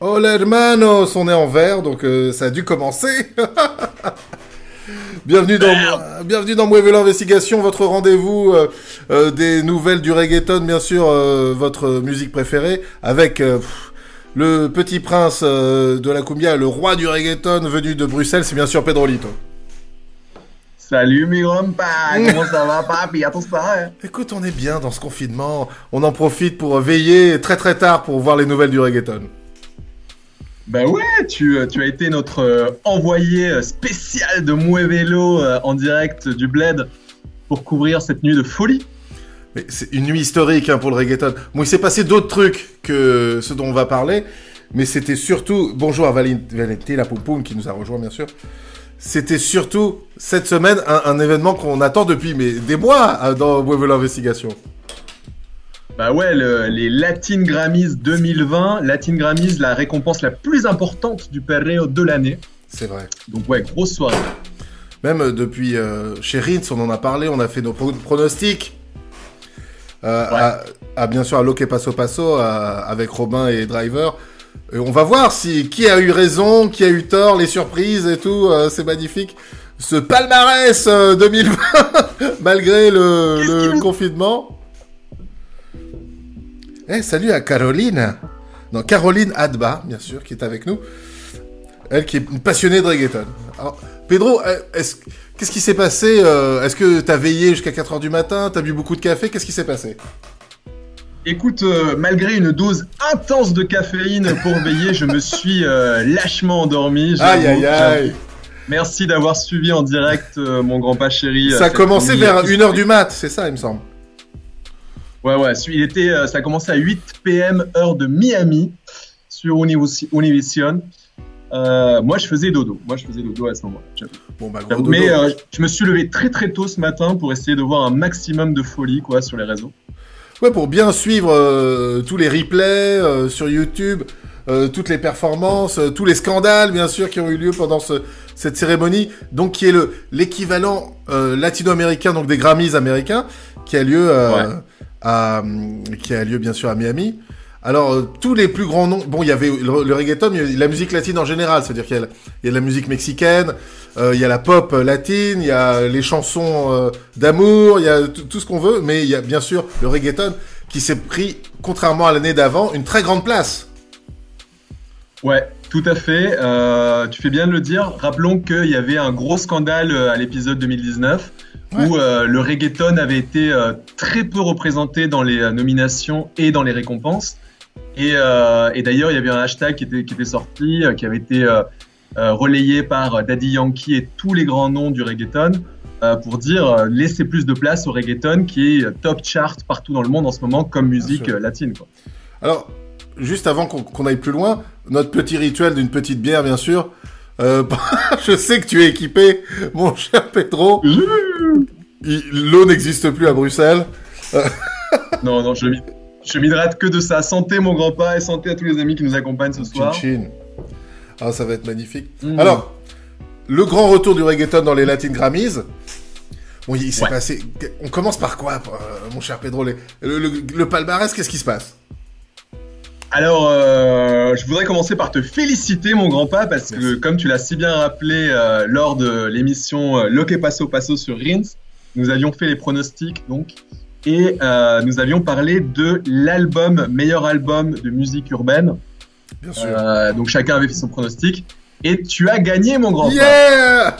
Hola hermanos, on est en vert, donc ça a dû commencer. Bienvenue dans Muévelo Investigation, votre rendez-vous des nouvelles du reggaeton, bien sûr, votre musique préférée, avec le petit prince de la cumbia, le roi du reggaeton venu de Bruxelles, c'est bien sûr Pedrolito. Salut mi compa, comment ça va papi, à tout ça hein? Écoute, on est bien dans ce confinement, on en profite pour veiller très très tard pour voir les nouvelles du reggaeton. Ben ouais, tu as été notre envoyé spécial de Muévelo en direct du Bled pour couvrir cette nuit de folie. Mais c'est une nuit historique pour le reggaeton. Bon, il s'est passé d'autres trucs que ce dont on va parler, mais c'était surtout... Bonjour à Valentin la Poum Poum qui nous a rejoint, bien sûr. C'était surtout, cette semaine, un événement qu'on attend depuis des mois dans Muévelo Investigation. Bah ouais, les Latin Grammys 2020. Latin Grammys, la récompense la plus importante du période de l'année. C'est vrai. Donc ouais, grosse soirée. Même depuis chez Rins, on en a parlé, on a fait nos pronostics. Bien sûr à Lo Que Paso Paso avec Robin et Driver. Et on va voir qui a eu raison, qui a eu tort, les surprises et tout. C'est magnifique. Ce palmarès 2020, malgré le confinement. Salut à Caroline. Non, Caroline Adba, bien sûr, qui est avec nous. Elle qui est une passionnée de reggaeton. Alors, Pedro, qu'est-ce qui s'est passé Est-ce que t'as veillé jusqu'à 4h du matin? T'as bu beaucoup de café? Qu'est-ce qui s'est passé? Écoute, malgré une dose intense de caféine pour veiller, je me suis lâchement endormi. Aïe. Merci d'avoir suivi en direct mon grand-pas chéri. Ça a commencé vers 1h du mat, c'est ça, il me semble. Ouais, ça a commencé à 8 p.m. heure de Miami sur Univision. Moi, je faisais dodo à ce moment-là. Bon, bah, gros dodo. Mais je me suis levé très très tôt ce matin pour essayer de voir un maximum de folie sur les réseaux. Ouais, pour bien suivre tous les replays sur YouTube, toutes les performances, tous les scandales, bien sûr, qui ont eu lieu pendant cette cérémonie, donc qui est l'équivalent latino-américain, donc des Grammys américains, qui a lieu bien sûr à Miami. Alors tous les plus grands noms, bon, il y avait le reggaeton, mais la musique latine en général, c'est-à-dire qu'il y a de la musique mexicaine, il y a la pop latine, il y a les chansons d'amour, il y a tout ce qu'on veut, mais il y a bien sûr le reggaeton qui s'est pris, contrairement à l'année d'avant, une très grande place. Ouais, tout à fait. Tu fais bien de le dire. Rappelons qu'il y avait un gros scandale à l'épisode 2019 où le reggaeton avait été très peu représenté dans les nominations et dans les récompenses. Et d'ailleurs, il y avait un hashtag qui était sorti, qui avait été relayé par Daddy Yankee et tous les grands noms du reggaeton pour dire laissez plus de place au reggaeton qui est top chart partout dans le monde en ce moment comme musique latine. Quoi. Alors, juste avant qu'on aille plus loin, notre petit rituel d'une petite bière, bien sûr. Je sais que tu es équipé, mon cher Pedro. L'eau n'existe plus à Bruxelles. Non, je m'hydrate que de ça. Santé, mon grand-père, et santé à tous les amis qui nous accompagnent ce soir. Chin. Ah, ça va être magnifique. Alors, le grand retour du reggaeton dans les Latin Grammys. Bon, il s'est passé... On commence par quoi, mon cher Pedro? Le palmarès, qu'est-ce qui se passe? Alors, je voudrais commencer par te féliciter, mon grand-père, parce que, comme tu l'as si bien rappelé lors de l'émission Lo Que Paso Paso sur Rins, nous avions fait les pronostics, donc, et nous avions parlé de meilleur album de musique urbaine. Bien sûr. Donc, chacun avait fait son pronostic, et tu as gagné, mon grand-père.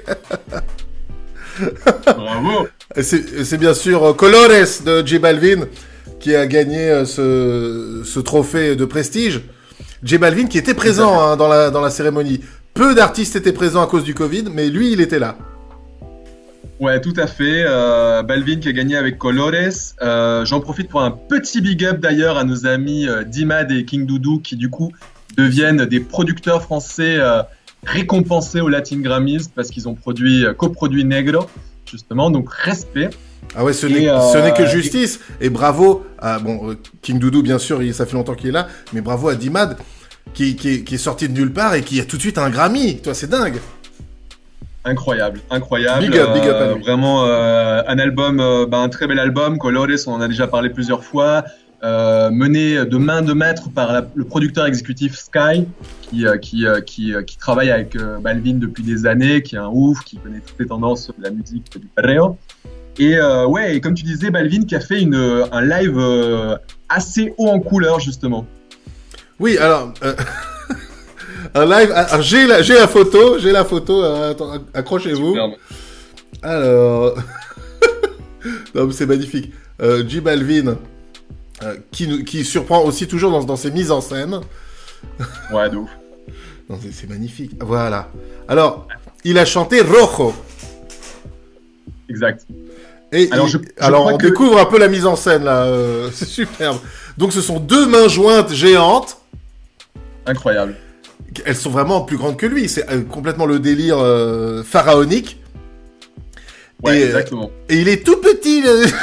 Bravo. C'est bien sûr Colores de J Balvin qui a gagné ce trophée de prestige. J Balvin qui était présent dans la cérémonie. Peu d'artistes étaient présents à cause du Covid, mais lui, il était là. Ouais, tout à fait. Balvin qui a gagné avec Colores. J'en profite pour un petit big up d'ailleurs à nos amis Dimad et King Doudou qui du coup deviennent des producteurs français récompensés aux Latin Grammys parce qu'ils ont coproduit Negro, justement, donc respect. Ah ouais, ce n'est que justice. Et bravo à King Doudou, bien sûr, ça fait longtemps qu'il est là, mais bravo à Dimad qui est sorti de nulle part et qui a tout de suite un Grammy. Toi, c'est dingue. Incroyable. Big up à lui. Vraiment un album, un très bel album. Colores, on en a déjà parlé plusieurs fois. mené de main de maître par le producteur exécutif Sky, qui travaille avec Balvin depuis des années, qui est un ouf, qui connaît toutes les tendances de la musique du perreo. Et et comme tu disais, Balvin qui a fait un live assez haut en couleur, justement. Oui, alors... un live... Alors, j'ai la photo, attends, accrochez-vous. Superbe. Alors... non, mais c'est magnifique. J Balvin... qui surprend aussi toujours dans ses mises en scène. Ouais, de ouf. Non, c'est magnifique. Voilà. Alors, il a chanté Rojo. Exact. Et alors on découvre un peu la mise en scène, là. C'est superbe. Donc, ce sont 2 mains jointes géantes. Incroyable. Elles sont vraiment plus grandes que lui. C'est complètement le délire pharaonique. Ouais, exactement. Et il est tout petit,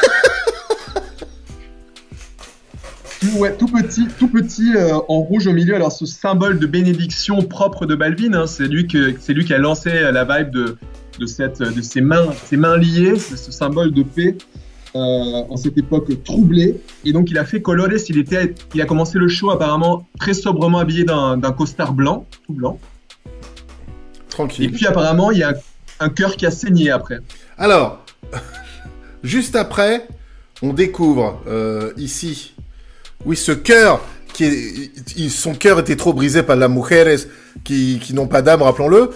Ouais, tout petit en rouge au milieu. Alors, ce symbole de bénédiction propre de Balvin, hein, c'est lui qui a lancé la vibe de ces mains liées, ce symbole de paix en cette époque troublée. Et donc, il a fait Colores. Il a commencé le show apparemment très sobrement habillé d'un costard blanc, tout blanc. Tranquille. Et puis, apparemment, il y a un cœur qui a saigné après. Alors, juste après, on découvre ici. Oui, ce cœur, son cœur était trop brisé par las mujeres qui n'ont pas d'âme, rappelons-le.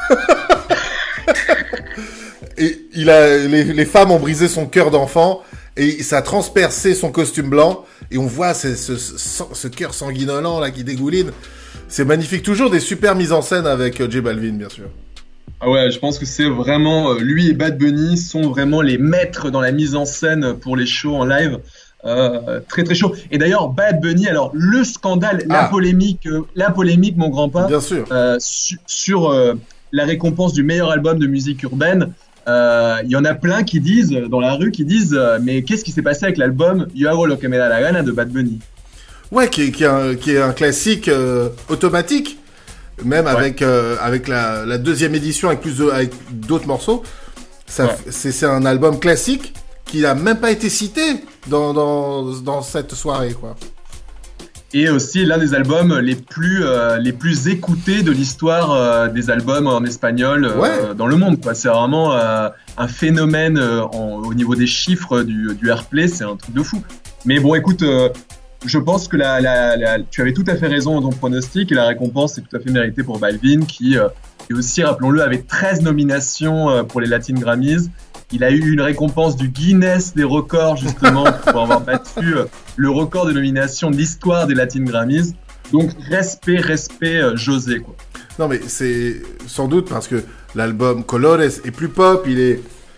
Et les femmes ont brisé son cœur d'enfant et ça a transpercé son costume blanc et on voit ce cœur sanguinolent là qui dégouline. C'est magnifique, toujours des super mises en scène avec J Balvin, bien sûr. Ah ouais, je pense que c'est vraiment lui et Bad Bunny sont vraiment les maîtres dans la mise en scène pour les shows en live. Très très chaud. Et d'ailleurs, Bad Bunny, alors le scandale, la polémique, mon grand-père, bien sûr, sur la récompense du meilleur album de musique urbaine. Il y en a plein qui disent dans la rue, mais qu'est-ce qui s'est passé avec l'album Yo hago lo que me da la gana de Bad Bunny? Ouais, qui est un classique automatique, même avec la deuxième édition avec d'autres morceaux. C'est un album classique qui n'a même pas été cité dans cette soirée, quoi. Et aussi l'un des albums les plus écoutés de l'histoire des albums en espagnol dans le monde, quoi. C'est vraiment un phénomène au niveau des chiffres du Airplay, c'est un truc de fou. Mais bon, écoute, je pense que tu avais tout à fait raison dans ton pronostic et la récompense est tout à fait méritée pour Balvin qui aussi, rappelons-le, avait 13 nominations pour les Latin Grammys. Il a eu une récompense du Guinness des records, justement, pour avoir battu le record de nomination de l'histoire des Latin Grammys. Donc, respect, José, quoi. Non, mais c'est sans doute parce que l'album Colores est plus pop, il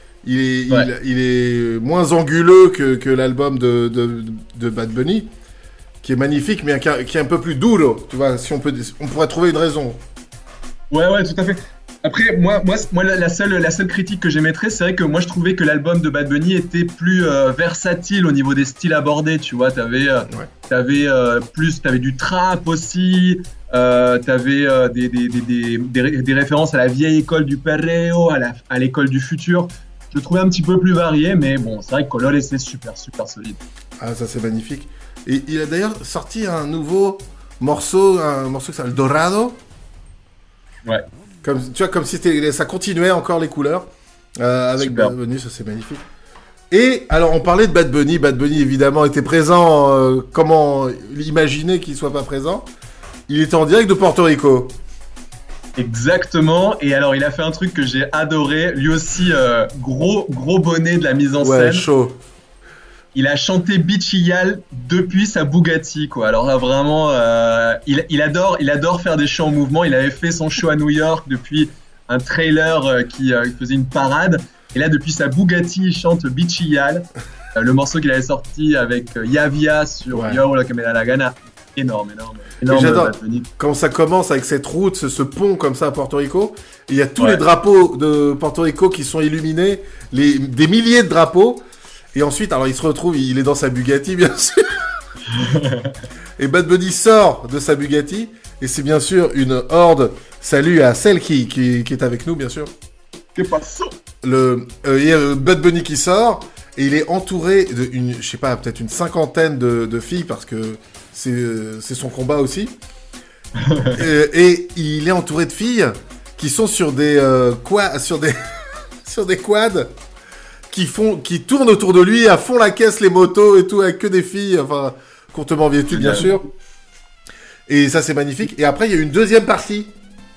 est moins anguleux que l'album de Bad Bunny, qui est magnifique, mais qui est un peu plus duro, tu vois, si on pourrait trouver une raison. Ouais, tout à fait. Après, moi, la seule critique que j'émettrais, c'est vrai que moi, je trouvais que l'album de Bad Bunny était plus versatile au niveau des styles abordés, tu vois. T'avais du trap aussi, t'avais des références à la vieille école du perreo, à l'école du futur. Je le trouvais un petit peu plus varié, mais bon, c'est vrai que Colores est super solide. Ah, ça, c'est magnifique. Et il a d'ailleurs sorti un nouveau morceau qui s'appelle Dorado. Ouais. Comme si ça continuait encore les couleurs avec Bad Bunny, ça c'est magnifique. Et alors on parlait de Bad Bunny évidemment était présent, comment imaginer qu'il soit pas présent? Il était en direct de Porto Rico. Exactement, et alors il a fait un truc que j'ai adoré, lui aussi gros bonnet de la mise en scène. Ouais, chaud. Il a chanté Bichiyal depuis sa Bugatti, quoi. Alors là, vraiment, il adore faire des shows en mouvement. Il avait fait son show à New York depuis un trailer qui faisait une parade. Et là, depuis sa Bugatti, il chante Bichiyal, le morceau qu'il avait sorti avec Yavia sur Yo la que me da la gana. Énorme. J'adore quand ça commence avec cette route, ce pont comme ça à Porto Rico. Il y a tous les drapeaux de Porto Rico qui sont illuminés, des milliers de drapeaux. Et ensuite, alors il se retrouve, il est dans sa Bugatti, bien sûr. Et Bad Bunny sort de sa Bugatti. Et c'est bien sûr une horde. Salut à celle qui est avec nous, bien sûr. Que passe? Il y a Bad Bunny qui sort. Et il est entouré de je sais pas, peut-être une cinquantaine de filles parce que c'est son combat aussi. Et il est entouré de filles qui sont sur des sur des quads qui tournent autour de lui à fond la caisse, les motos et tout, avec que des filles, enfin courtement vêtues bien sûr. Et ça c'est magnifique. Et après il y a une deuxième partie.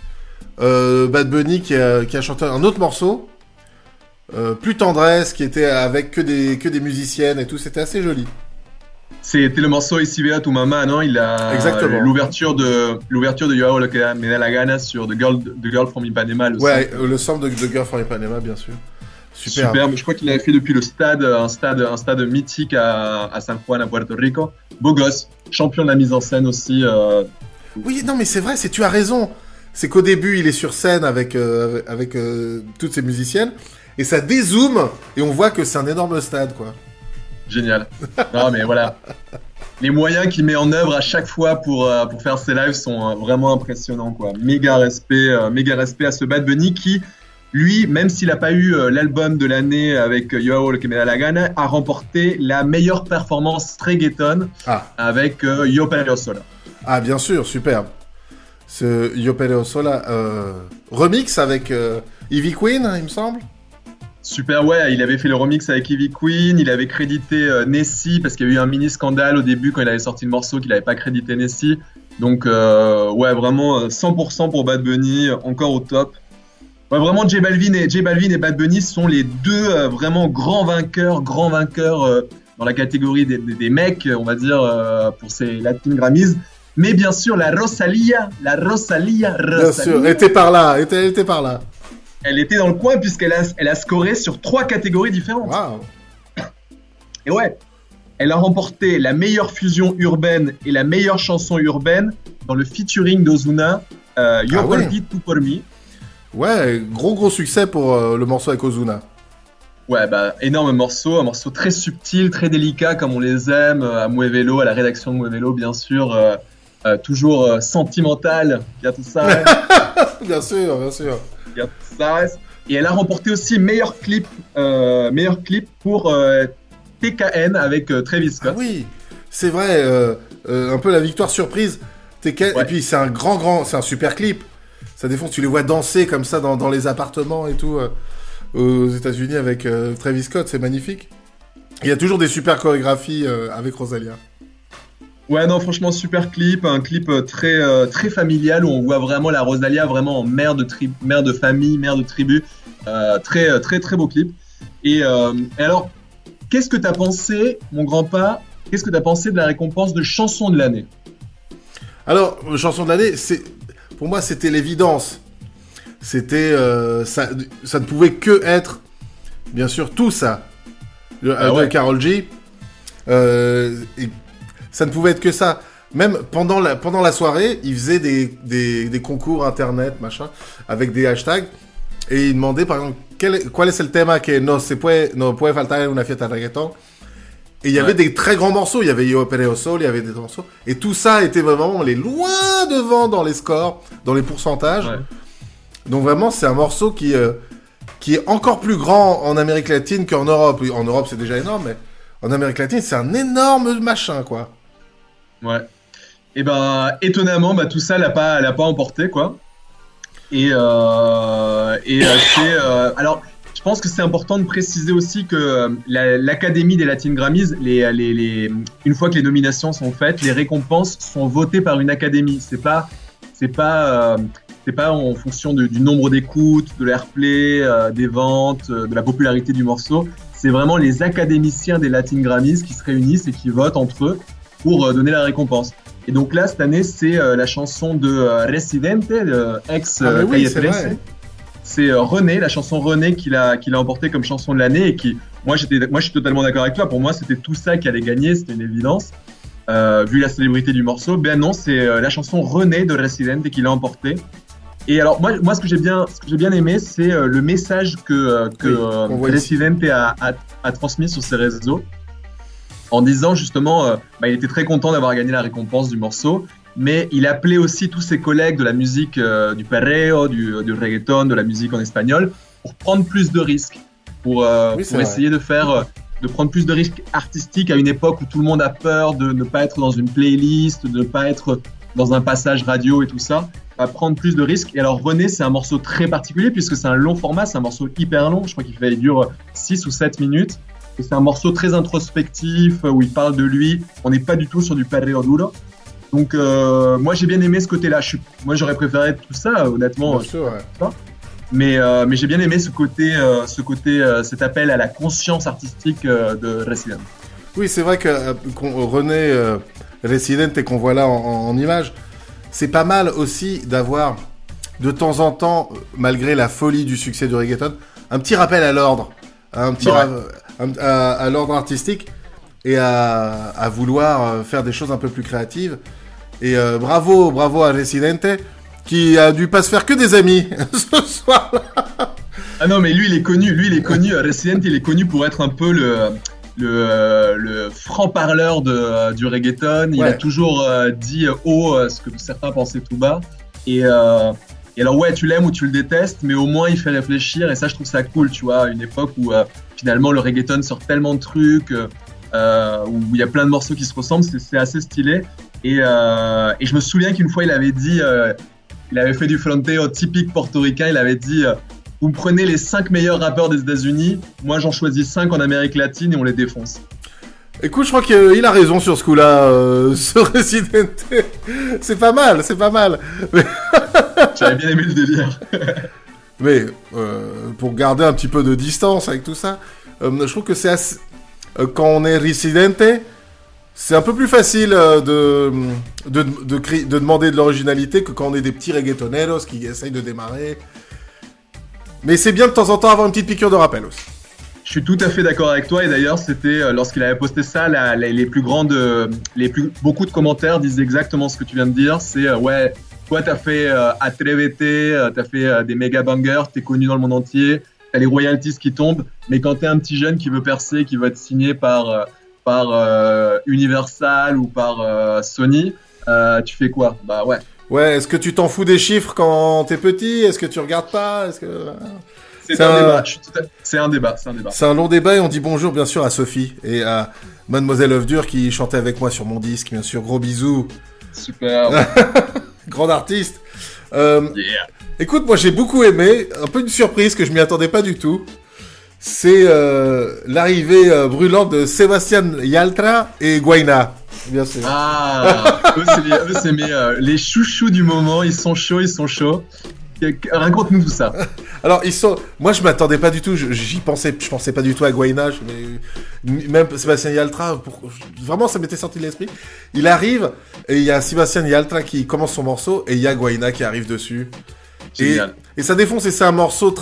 Bad Bunny qui a chanté un autre morceau. Plus tendresse, qui était avec que des musiciennes et tout, c'était assez joli. C'était le morceau Ici Vea Tu Mama, non? Il a l'ouverture de Yo Hago Lo Que Me Da La Gana sur The Girl From Ipanema. Le sample de The Girl From Ipanema, bien sûr. Superbe. Je crois qu'il l'avait fait depuis le stade, un stade mythique à San Juan, à Puerto Rico. Beau gosse, champion de la mise en scène aussi. Oui, non, mais c'est vrai, tu as raison. C'est qu'au début, il est sur scène avec toutes ces musiciennes. Et ça dézoome, et on voit que c'est un énorme stade, quoi. Génial. Non, mais voilà. Les moyens qu'il met en œuvre à chaque fois pour faire ses lives sont vraiment impressionnants, quoi. Méga respect à ce Bad Bunny qui, lui, même s'il n'a pas eu l'album de l'année avec Yo Hago Lo Que Me Da La Gana, a remporté la meilleure performance reggaeton avec Yo Perreo Sola. Ah, bien sûr, superbe. Ce Yo Perreo Sola remix avec Ivy Queen, il me semble. Super, ouais, il avait fait le remix avec Ivy Queen, il avait crédité Nessie parce qu'il y a eu un mini scandale au début quand il avait sorti le morceau qu'il n'avait pas crédité Nessie. Donc ouais, vraiment 100% pour Bad Bunny, encore au top. Ouais, vraiment J Balvin et Bad Bunny sont les deux vraiment grands vainqueurs dans la catégorie des mecs, on va dire, pour ces Latin Grammys. Mais bien sûr, la Rosalía. Bien sûr, elle était par là. Elle était dans le coin puisqu'elle a scoré sur 3 catégories différentes. Wow. Et ouais, elle a remporté la meilleure fusion urbaine et la meilleure chanson urbaine dans le featuring d'Ozuna, Yo Por Ti, Tu Por Mi. Ouais, gros succès pour le morceau avec Ozuna. Ouais, bah énorme morceau, un morceau très subtil, très délicat comme on les aime, à Muévelo, à la rédaction de Muévelo bien sûr, toujours sentimental, il y a tout ça. Bien sûr. Et elle a remporté aussi meilleur clip pour TKN avec Travis Scott. Ah oui, c'est vrai, un peu la victoire surprise. TKN, ouais. Et puis c'est un super clip. Ça défonce, tu les vois danser comme ça dans les appartements et tout aux États-Unis avec Travis Scott, c'est magnifique. Il y a toujours des super chorégraphies avec Rosalía. Ouais, non, franchement, super clip, un clip très familial où on voit vraiment la Rosalía vraiment en mère de famille, mère de tribu. Très beau clip. Et alors, qu'est-ce que t'as pensé, mon grand-pas, de la récompense de chanson de l'année? Alors, chanson de l'année, pour moi, c'était l'évidence. C'était, ça ne pouvait que être, bien sûr, tout ça. De Karol G. Ça ne pouvait être que ça. Même pendant la soirée, ils faisaient des concours internet, machin, avec des hashtags. Et ils demandaient, par exemple, quel est le thème que no puede faltar en una fiesta de reggaeton. Et il y avait des très grands morceaux. Il y avait Yo Perreo Sola, il y avait des morceaux. Et tout ça était vraiment loin devant dans les scores, dans les pourcentages. Ouais. Donc vraiment, c'est un morceau qui est encore plus grand en Amérique latine qu'en Europe. En Europe, c'est déjà énorme, mais en Amérique latine, c'est un énorme machin, quoi. Ouais. Et ben, étonnamment, tout ça l'a pas emporté, quoi. Et c'est alors, je pense que c'est important de préciser aussi que l'Académie des Latin Grammys, une fois que les nominations sont faites, les récompenses sont votées par une académie. C'est pas en fonction du nombre d'écoutes, de l'airplay, des ventes, de la popularité du morceau. C'est vraiment les académiciens des Latin Grammys qui se réunissent et qui votent entre eux pour donner la récompense. Et donc là, cette année, c'est la chanson de Residente, ex-Calle 13. C'est René, la chanson René qui l'a emporté comme chanson de l'année et qui, moi je suis totalement d'accord avec toi. Pour moi, c'était tout ça qui allait gagner, c'était une évidence. Vu la célébrité du morceau, ben non, c'est la chanson René de Residente qui l'a emporté. Et alors moi, ce que j'ai bien aimé, c'est le message que Residente a transmis sur ses réseaux. En disant justement, il était très content d'avoir gagné la récompense du morceau, mais il appelait aussi tous ses collègues de la musique du perreo, du reggaeton, de la musique en espagnol, pour prendre plus de risques, pour essayer de faire de prendre plus de risques artistiques à une époque où tout le monde a peur de ne pas être dans une playlist, de ne pas être dans un passage radio et tout ça, à prendre plus de risques. Et alors René, c'est un morceau très particulier puisque c'est un long format, c'est un morceau hyper long, je crois il dure 6 ou 7 minutes. Et c'est un morceau très introspectif où il parle de lui. On n'est pas du tout sur du perreo duro. Donc moi j'ai bien aimé ce côté-là. Moi j'aurais préféré tout ça, honnêtement. Bien sûr, ouais. Mais j'ai bien aimé ce côté, cet appel à la conscience artistique de Resident. Oui, c'est vrai que René Resident et qu'on voit là en image, c'est pas mal aussi d'avoir de temps en temps, malgré la folie du succès du reggaeton, un petit rappel à l'ordre, à l'ordre artistique et à vouloir faire des choses un peu plus créatives. Et bravo à Residente qui a dû pas se faire que des amis ce soir-là. Ah non, mais lui il est connu, Resident il est connu pour être un peu le franc-parleur du reggaeton. Il a toujours dit haut ce que certains pensaient tout bas. Et alors ouais, tu l'aimes ou tu le détestes, mais au moins il fait réfléchir et ça je trouve ça cool, tu vois, une époque où finalement le reggaeton sort tellement de trucs, où il y a plein de morceaux qui se ressemblent, c'est assez stylé. Et je me souviens qu'une fois il avait dit, il avait fait du fronteo typique portoricain, il avait dit vous me prenez les 5 meilleurs rappeurs des États-Unis, moi j'en choisis 5 en Amérique latine et on les défonce. Écoute, je crois qu'il a raison sur ce coup-là, ce Residente. C'est pas mal. Mais... J'avais bien aimé le délire. Mais pour garder un petit peu de distance avec tout ça, je trouve que c'est assez... quand on est Residente, c'est un peu plus facile de demander de l'originalité que quand on est des petits reggaetoneros qui essayent de démarrer. Mais c'est bien de temps en temps avoir une petite piqûre de rappel aussi. Je suis tout à fait d'accord avec toi et d'ailleurs c'était lorsqu'il avait posté ça, beaucoup de commentaires disaient exactement ce que tu viens de dire. C'est ouais, toi t'as fait Atrévete, t'as fait des méga bangers, t'es connu dans le monde entier, t'as les royalties qui tombent, mais quand t'es un petit jeune qui veut percer, qui veut être signé par Universal ou par Sony, tu fais quoi? Bah ouais. Ouais, est-ce que tu t'en fous des chiffres quand t'es petit? Est-ce que tu regardes pas? C'est un débat. C'est un débat. C'est un long débat et on dit bonjour bien sûr à Sophie et à Mademoiselle Œuf-Dur qui chantait avec moi sur mon disque, bien sûr. Gros bisous. Super. Grande artiste. Yeah. Écoute, moi j'ai beaucoup aimé, un peu une surprise que je m'y attendais pas du tout. C'est l'arrivée brûlante de Sébastien Yaltra et Guayna. Bien sûr. Ah, eux c'est les chouchous du moment, ils sont chauds. Raconte-nous tout ça. Alors moi je m'attendais pas du tout, je pensais pas du tout à Guayna, même Sébastien Yaltra, vraiment ça m'était sorti de l'esprit. Il arrive et il y a Sébastien Yaltra qui commence son morceau et il y a Guayna qui arrive dessus. Et ça défonce et c'est un morceau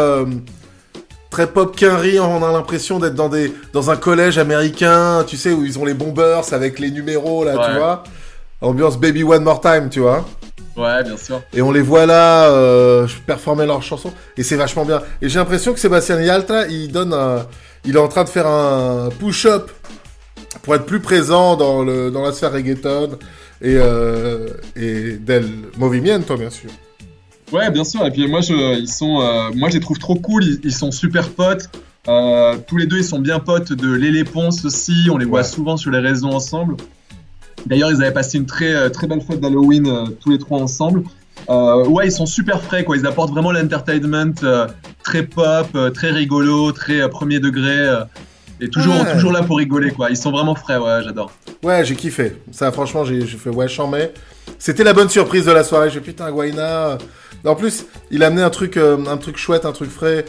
très pop quinri, on a l'impression d'être dans un collège américain, tu sais, où ils ont les bombers avec les numéros, là, ouais. Tu vois. Ambiance Baby One More Time, tu vois. Ouais, bien sûr. Et on les voit là, performer leurs chansons, et c'est vachement bien. Et j'ai l'impression que Sébastien Yaltra, il est en train de faire un push-up pour être plus présent dans la sphère reggaeton, et del movimiento, bien sûr. Ouais, bien sûr. Et puis moi, moi, je les trouve trop cool. Ils sont super potes. Tous les deux, ils sont bien potes de Lélé Ponce aussi. On les voit souvent sur les réseaux ensemble. D'ailleurs, ils avaient passé une très très belle fête d'Halloween tous les trois ensemble. Ouais, ils sont super frais, quoi. Ils apportent vraiment l'entertainment très pop, très rigolo, très premier degré. Et toujours là pour rigoler, quoi. Ils sont vraiment frais, ouais, j'adore. Ouais, j'ai kiffé. Ça, franchement, j'ai fait ouais, j'en mets. C'était la bonne surprise de la soirée. J'ai putain, Guayna. En plus, il a amené un truc chouette, un truc frais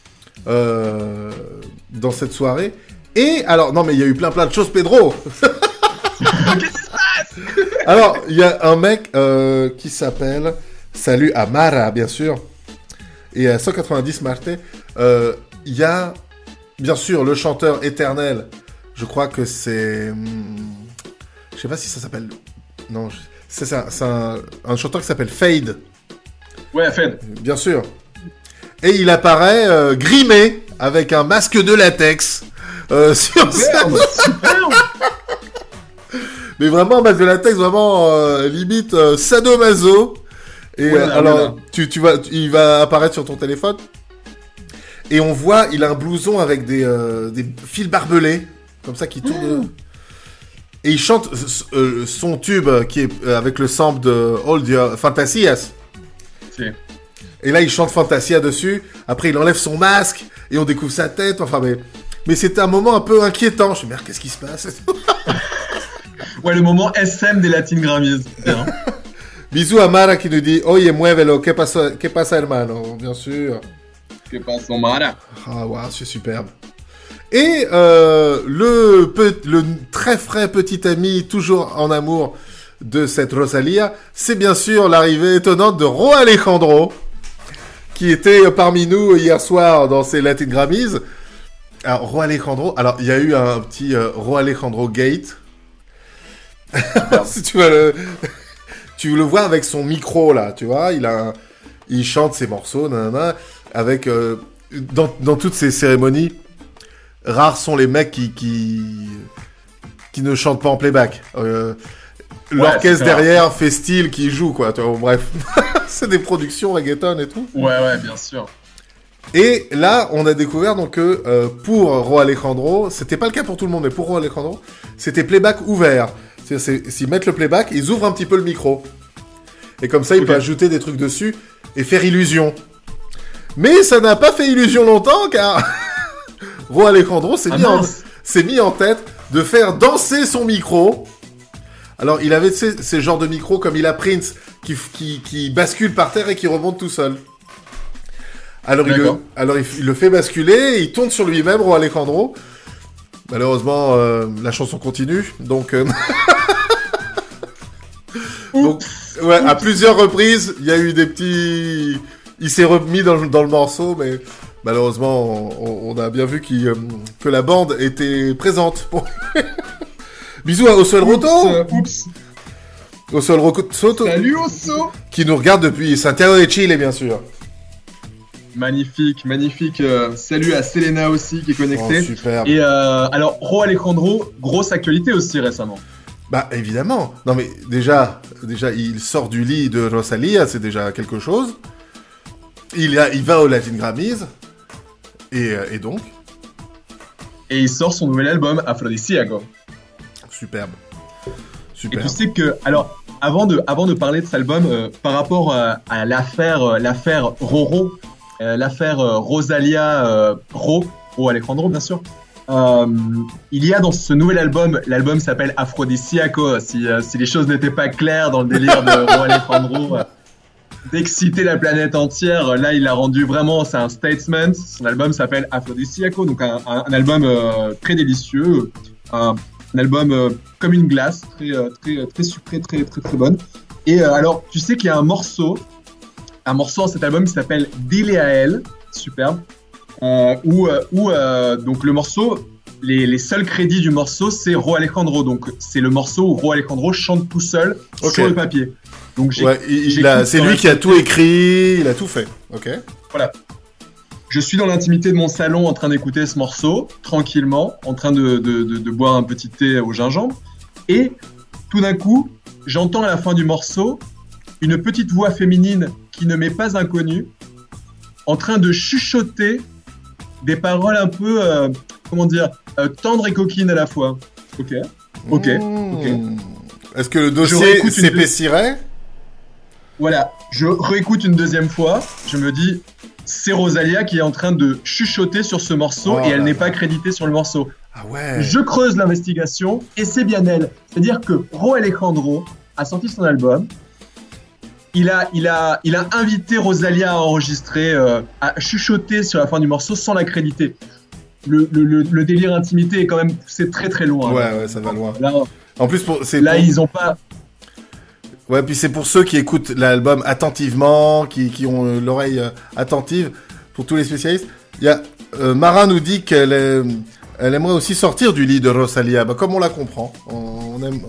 dans cette soirée. Et alors, non, mais il y a eu plein de choses, Pedro. Qu'est-ce qui se passe? Alors, il y a un mec qui s'appelle Salut Amara, bien sûr. Et à 190 Marte, il y a bien sûr le chanteur éternel. Je crois que c'est, je sais pas si ça s'appelle. Non, c'est un chanteur qui s'appelle Fade. Ouais, Fade. Bien sûr. Et il apparaît grimé avec un masque de latex sur scène. Super. Mais vraiment un masque de latex, vraiment limite sadomaso. Et voilà, alors, il va apparaître sur ton téléphone. Et on voit, il a un blouson avec des fils barbelés, comme ça, qui tournent. Et il chante son tube qui est avec le sample de All the Fantasias. Et là, il chante Fantasia dessus. Après, il enlève son masque et on découvre sa tête. Enfin, mais c'était un moment un peu inquiétant. Je me dis, merde, qu'est-ce qui se passe? Ouais, le moment SM des Latin Grammys. Bisous à Mara qui nous dit Oye, muévelo, que pasa, hermano? Bien sûr. Que pasa, Mara? Ah, waouh, c'est superbe. Et le très frais petit ami, toujours en amour de cette Rosalía, c'est bien sûr l'arrivée étonnante de Ro Alejandro, qui était parmi nous hier soir dans ces Latin Grammys. Alors, Ro Alejandro, il y a eu un petit Ro Alejandro Gate. Si tu le vois avec son micro, là, tu vois, il chante ses morceaux, nanana, avec, dans toutes ces cérémonies, rares sont les mecs qui ne chantent pas en playback. L'orchestre derrière fait style qui joue, quoi. Tu vois, bref, c'est des productions reggaeton et tout. Ouais, bien sûr. Et là, on a découvert donc que pour Ro Alejandro, c'était pas le cas pour tout le monde, mais pour Ro Alejandro, c'était playback ouvert. C'est-à-dire, s'ils mettent le playback, ils ouvrent un petit peu le micro. Et comme ça, il peut ajouter des trucs dessus et faire illusion. Mais ça n'a pas fait illusion longtemps, car Ro Alejandro s'est mis en tête de faire danser son micro. Alors, il avait ces genres de micros comme il a Prince, qui bascule par terre et qui remonte tout seul. Alors, il le fait basculer, il tourne sur lui-même, Ro Alejandro. Malheureusement, la chanson continue, donc... donc, ouais, à plusieurs reprises, il y a eu des petits... Il s'est remis dans le morceau, mais malheureusement, on a bien vu que la bande était présente. Bisous à Osso El Roto. Osso El Roto. Salut Osso. Qui nous regarde depuis Santiago de Chile, bien sûr. Magnifique. Salut à Selena aussi qui est connectée. Oh, super. Et alors, Ro Alejandro, grosse actualité aussi récemment. Bah évidemment. Non mais déjà il sort du lit de Rosalía, c'est déjà quelque chose. Il va au Latin Grammys et donc. Et il sort son nouvel album Afrodisíaco. Superbe. Et tu sais que alors avant de parler de cet album, par rapport à l'affaire Roro, l'affaire Rosalía Ro Alejandro bien sûr. Il y a dans ce nouvel album, l'album s'appelle Afrodisíaco, si les choses n'étaient pas claires dans le délire de Ro Alejandro, d'exciter la planète entière, là il a rendu vraiment, c'est un statement, son album s'appelle Afrodisíaco, donc un album très délicieux, un album comme une glace, très sucré, très bonne. Et alors, tu sais qu'il y a un morceau dans cet album qui s'appelle Dile a elle, superbe, où donc le morceau, les seuls crédits du morceau, c'est Ro Alejandro. Donc c'est le morceau où Ro Alejandro chante tout seul sur le papier. Donc c'est lui qui a tout écrit, il a tout fait. Ok. Voilà. Je suis dans l'intimité de mon salon en train d'écouter ce morceau, tranquillement, en train de boire un petit thé au gingembre. Et tout d'un coup, j'entends à la fin du morceau une petite voix féminine qui ne m'est pas inconnue, en train de chuchoter des paroles un peu, tendres et coquines à la fois. Ok. Est-ce que le dossier s'épaissirait ? Voilà, je réécoute une deuxième fois, je me dis, c'est Rosalía qui est en train de chuchoter sur ce morceau et elle n'est pas créditée sur le morceau. Ah ouais. Je creuse l'investigation et c'est bien elle. C'est-à-dire que Ro Alejandro a sorti son album, il a invité Rosalía à enregistrer, à chuchoter sur la fin du morceau sans la créditer. Le délire intimité est quand même poussé très très loin. Ouais, ça va loin. Là, en plus, ils ont pas... Ouais, puis c'est pour ceux qui écoutent l'album attentivement, qui ont l'oreille attentive, pour tous les spécialistes. Il y a Mara nous dit qu'elle aimerait aussi sortir du lit de Rosalía. Bah, comme on la comprend, on aime.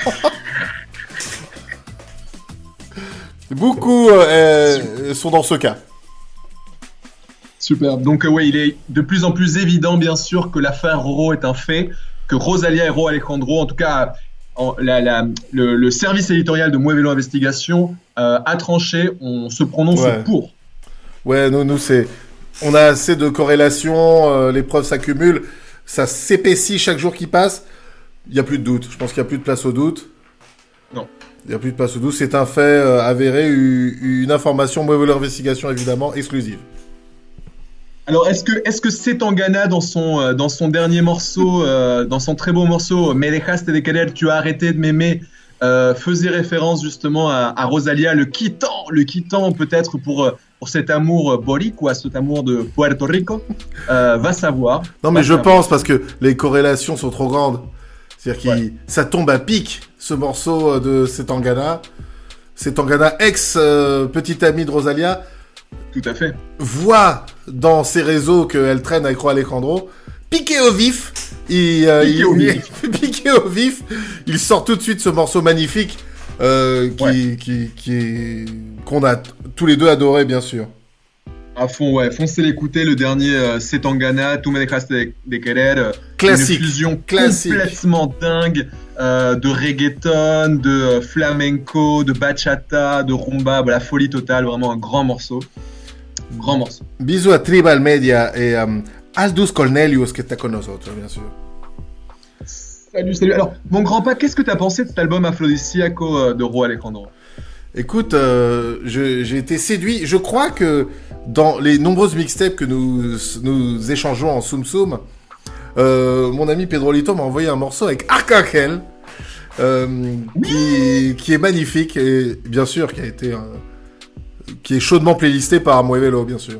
Beaucoup sont dans ce cas. Super. Donc il est de plus en plus évident, bien sûr, que l'affaire Roro est un fait, que Rosalía et Ro Alejandro, en tout cas. Le service éditorial de Muévelo Investigation a tranché, on se prononce pour. Ouais, nous c'est On a assez de corrélations, les preuves s'accumulent, ça s'épaissit chaque jour qui passe. Il n'y a plus de doute. Je pense qu'il n'y a plus de place au doute. Non. Il n'y a plus de place au doute. C'est un fait avéré, une information, mauvaise investigation évidemment, exclusive. Alors, est-ce que c'est Tangana dans son dernier morceau, dans son très beau morceau, Me dejaste de querer, tu as arrêté de m'aimer, faisait référence justement à Rosalia, le quittant peut-être pour cet amour boricua, cet amour de Puerto Rico, va savoir. Non, mais je pense parce que les corrélations sont trop grandes. C'est-à-dire que ça tombe à pic, ce morceau de Setangana. Setangana, ex-petit ami de Rosalia, tout à fait, voit dans ses réseaux qu'elle traîne avec Roi Alejandro, piqué au vif. Piqué au vif. Il sort tout de suite ce morceau magnifique qu'on a tous les deux adoré, bien sûr. À fond, ouais. Foncez l'écouter, le dernier Setangana, Tu me dejaste de querer. Classique. Une fusion complètement dingue de reggaeton, de flamenco, de bachata, de rumba, la folie totale, vraiment un grand morceau. Grand morceau. Bisous à Tribal Media et Aldous Cornelius qui est con nosotros, bien sûr. Salut. Alors, mon grand-père, qu'est-ce que tu as pensé de cet album Afrodisiaco de Roi Alejandro? Écoute, j'ai été séduit. Je crois que dans les nombreuses mixtapes que nous échangeons en Soum Soum, mon ami Pedro Lito m'a envoyé un morceau avec Arcángel, qui est magnifique et bien sûr qui est chaudement playlisté par Muévelo, bien sûr.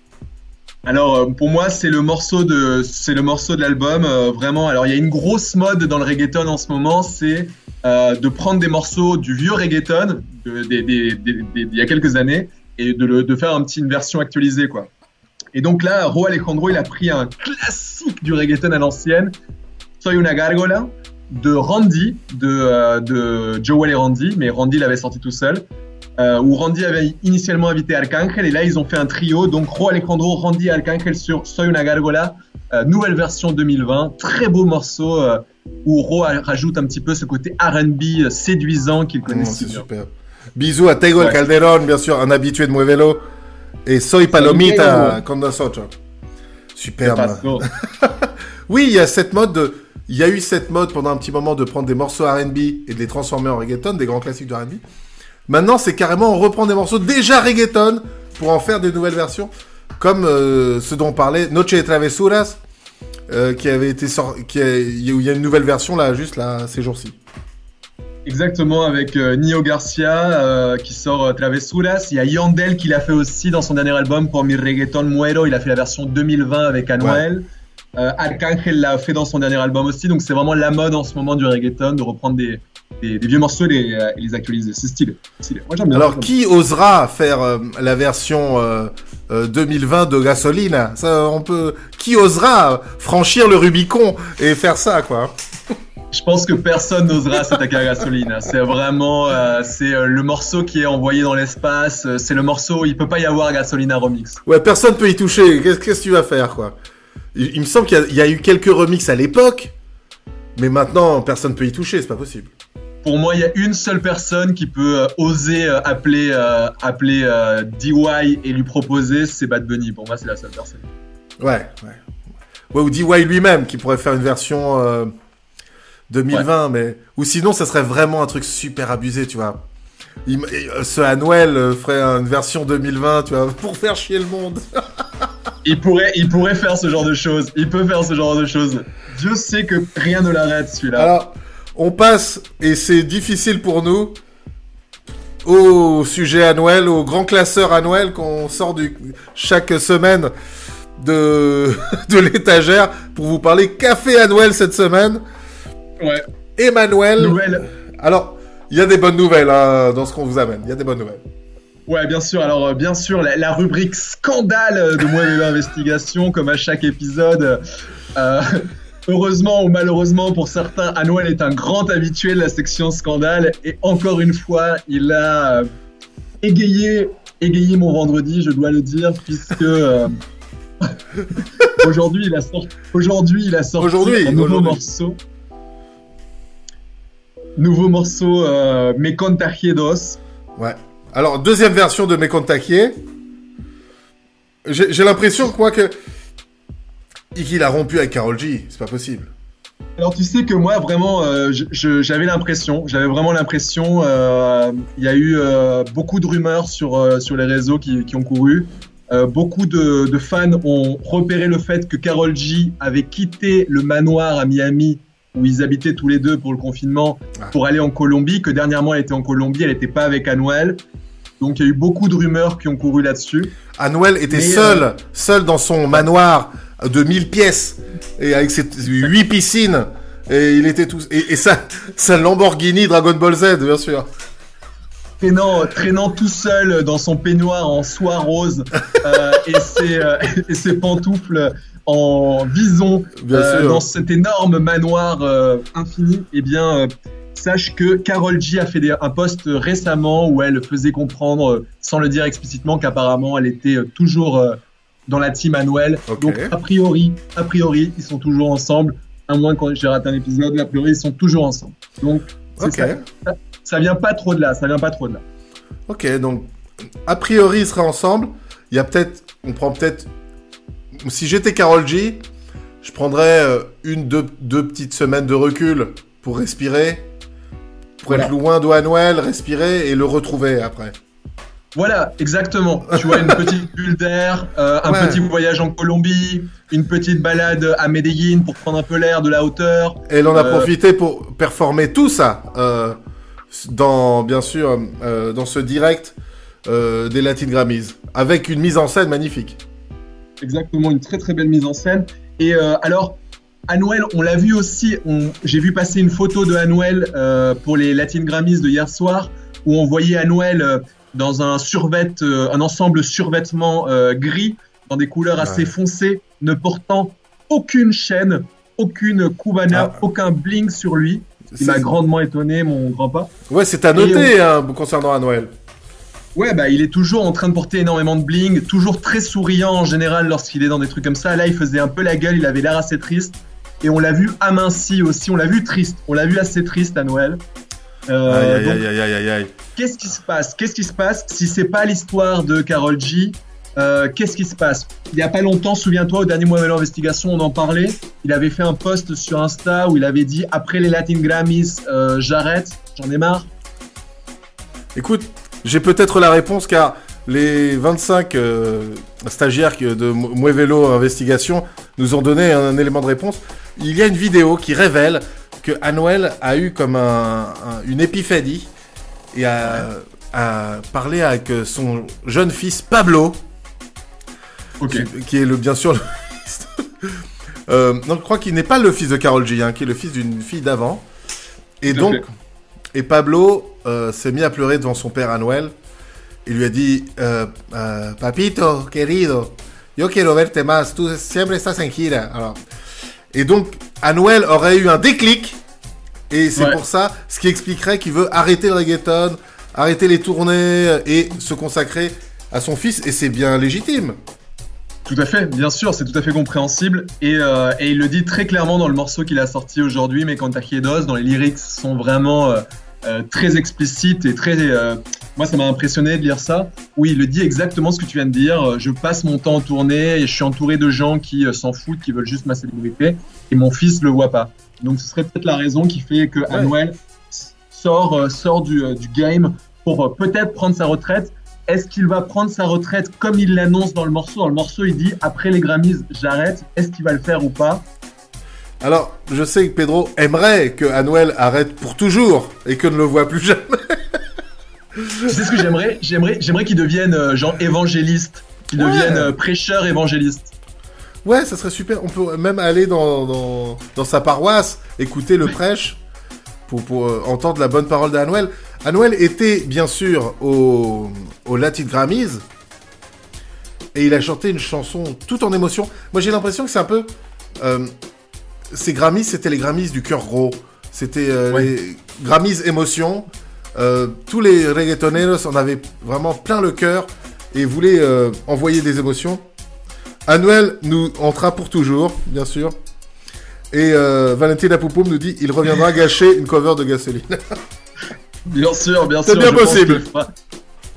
Alors pour moi c'est le morceau de l'album vraiment. Alors il y a une grosse mode dans le reggaeton en ce moment, c'est de prendre des morceaux du vieux reggaeton d'il y a quelques années et de faire une version actualisée quoi. Et donc là Roi Alejandro il a pris un classique du reggaeton à l'ancienne, Soy una Gárgola de Randy, de Jowell et Randy, mais Randy l'avait sorti tout seul. Où Randy avait initialement invité Arcángel et là ils ont fait un trio, donc Roi Alejandro, Randy et Arcángel sur Soy una Gárgola, nouvelle version 2020, très beau morceau où Roi rajoute un petit peu ce côté R&B séduisant qu'il connaît si bien. Super. Bisous à Tego el Calderón, bien sûr, un habitué de Muévelo, et Soy Palomita con nosotros. Superbe. Oui, il y a eu cette mode pendant un petit moment de prendre des morceaux R&B et de les transformer en reggaeton, des grands classiques de R&B. Maintenant, c'est carrément on reprend des morceaux déjà reggaeton pour en faire de nouvelles versions, comme ce dont on parlait, Noche de Travesuras, qui avait été où il y a une nouvelle version là, juste là, ces jours-ci. Exactement, avec Nio Garcia qui sort Travesuras. Il y a Yandel qui l'a fait aussi dans son dernier album pour Mi Reggaeton Muero. Il a fait la version 2020 avec Anuel. Ouais. Arcángel l'a fait dans son dernier album aussi. Donc c'est vraiment la mode en ce moment du reggaeton de reprendre des vieux morceaux et les actualiser. C'est stylé. Moi, j'aime bien. Alors, qui osera faire la version 2020 de Gasolina? Qui osera franchir le Rubicon et faire ça, quoi? Je pense que personne n'osera s'attaquer à Gasolina. C'est vraiment le morceau qui est envoyé dans l'espace. C'est le morceau, il peut pas y avoir Gasolina remix. Ouais, personne peut y toucher. Qu'est-ce que tu vas faire, quoi? Il me semble qu'il y a eu quelques remixes à l'époque, mais maintenant, personne peut y toucher. C'est pas possible. Pour moi, il y a une seule personne qui peut oser appeler DY et lui proposer, c'est Bad Bunny. Pour moi, c'est la seule personne. Ouais, ou DY lui-même qui pourrait faire une version 2020, mais ou sinon, ça serait vraiment un truc super abusé, tu vois. Ce Anuel ferait une version 2020, tu vois, pour faire chier le monde. Il pourrait faire ce genre de choses. Il peut faire ce genre de choses. Dieu sait que rien ne l'arrête, celui-là. Alors, on passe, et c'est difficile pour nous, au sujet Anuel, au grand classeur Anuel qu'on sort chaque semaine de l'étagère pour vous parler café Anuel cette semaine. Ouais. Emmanuel. Nouvelle. Alors, il y a des bonnes nouvelles dans ce qu'on vous amène. Il y a des bonnes nouvelles. Ouais, bien sûr. Alors, bien sûr, la rubrique scandale de Muévelo Investigation, comme à chaque épisode. Heureusement ou malheureusement pour certains, Anuel est un grand habitué de la section scandale et encore une fois, il a égayé mon vendredi, je dois le dire, puisque aujourd'hui il a sorti un nouveau morceau. Nouveau morceau, Me Contagié Dos. Ouais. Alors, deuxième version de Me Contagié. J'ai l'impression, quoi, qu'il a rompu avec Karol G. C'est pas possible. Alors tu sais que moi vraiment j'avais vraiment l'impression, il y a eu beaucoup de rumeurs sur les réseaux qui ont couru. Beaucoup de fans ont repéré le fait que Karol G avait quitté le manoir à Miami où ils habitaient tous les deux pour le confinement pour aller en Colombie, que dernièrement elle était en Colombie, elle n'était pas avec Anuel. Donc il y a eu beaucoup de rumeurs qui ont couru là-dessus. Anuel était seul dans son manoir de 1000 pièces et avec ses 8 piscines. Et il était tout et sa Lamborghini Dragon Ball Z, bien sûr. Traînant tout seul dans son peignoir en soie rose et ses pantoufles en bison dans cet énorme manoir infini. Eh bien, sache que Karol G a fait un post récemment où elle faisait comprendre, sans le dire explicitement, qu'apparemment elle était toujours dans la team Anuel. Okay. Donc a priori, ils sont toujours ensemble. À moins quand j'ai raté un épisode, a priori ils sont toujours ensemble. Donc ça vient pas trop de là, Ok, donc a priori ils seraient ensemble. Il y a si j'étais Karol G, je prendrais deux petites semaines de recul pour respirer, pour être loin d'Anuel, respirer et le retrouver après. Voilà, exactement. Tu vois, une petite bulle d'air, un petit voyage en Colombie, une petite balade à Medellín pour prendre un peu l'air, de la hauteur. Et elle en a profité pour performer tout ça, dans ce direct des Latin Grammys, avec une mise en scène magnifique. Exactement, une très très belle mise en scène. Et alors, Anuel, on l'a vu aussi, j'ai vu passer une photo de Anuel pour les Latin Grammys de hier soir, où on voyait Anuel dans un ensemble survêtement gris, dans des couleurs assez foncées, ne portant aucune chaîne, aucune cubana, aucun bling sur lui. Il m'a grandement étonné, mon grand-père. Ouais, c'est à noter concernant Anuel. Ouais, il est toujours en train de porter énormément de bling, toujours très souriant en général lorsqu'il est dans des trucs comme ça. Là, il faisait un peu la gueule, il avait l'air assez triste. Et on l'a vu aminci aussi, on l'a vu triste, assez triste, Anuel. Aïe. Qu'est-ce qui se passe si c'est pas l'histoire de Karol G? Qu'est-ce qui se passe? Il y a pas longtemps, souviens-toi, au dernier mois de l'investigation, on en parlait. Il avait fait un post sur Insta où il avait dit après les Latin Grammys, j'arrête, j'en ai marre. Écoute, j'ai peut-être la réponse car les 25 stagiaires de Muevelo Investigation nous ont donné un élément de réponse. Il y a une vidéo qui révèle que Anuel a eu comme une épiphanie et a parlé avec son jeune fils Pablo, qui est bien sûr le fils non, je crois qu'il n'est pas le fils de Karol G, qui est le fils d'une fille d'avant. Et donc, Pablo s'est mis à pleurer devant son père Anuel. Il lui a dit Papito, querido, yo quiero verte más, tú siempre estás en gira. Alors, et donc, Anuel aurait eu un déclic, et c'est pour ça, ce qui expliquerait qu'il veut arrêter le reggaeton, arrêter les tournées, et se consacrer à son fils, et c'est bien légitime. Tout à fait, bien sûr, c'est tout à fait compréhensible, et il le dit très clairement dans le morceau qu'il a sorti aujourd'hui, Mais Contagiados, dont les lyrics sont vraiment très explicites et très... moi, ça m'a impressionné de lire ça, où il le dit exactement ce que tu viens de dire. Je passe mon temps en tournée et je suis entouré de gens qui s'en foutent, qui veulent juste ma célébrité, et mon fils le voit pas. Donc, ce serait peut-être la raison qui fait que Anuel sort du game pour peut-être prendre sa retraite. Est-ce qu'il va prendre sa retraite comme il l'annonce dans le morceau? Dans le morceau, il dit « Après les Grammys, j'arrête ». Est-ce qu'il va le faire ou pas? Alors, je sais que Pedro aimerait que Anuel arrête pour toujours et que ne le voit plus jamais. Tu sais ce que j'aimerais? J'aimerais qu'il devienne genre évangéliste, qu'il devienne prêcheur évangéliste. Ouais, ça serait super. On peut même aller dans sa paroisse, écouter le prêche pour entendre la bonne parole d'Anuel. Anuel était bien sûr au Latin Grammys et il a chanté une chanson tout en émotion. Moi, j'ai l'impression que c'est un peu... ces Grammys, c'était les Grammys du cœur gros. C'était les Grammys émotion. Tous les reggaetoneros en avaient vraiment plein le cœur et voulaient envoyer des émotions. Anuel nous entra pour toujours, bien sûr. Et Valentina Poupoum nous dit il reviendra gâcher une cover de Gasoline. Bien sûr. C'est bien possible.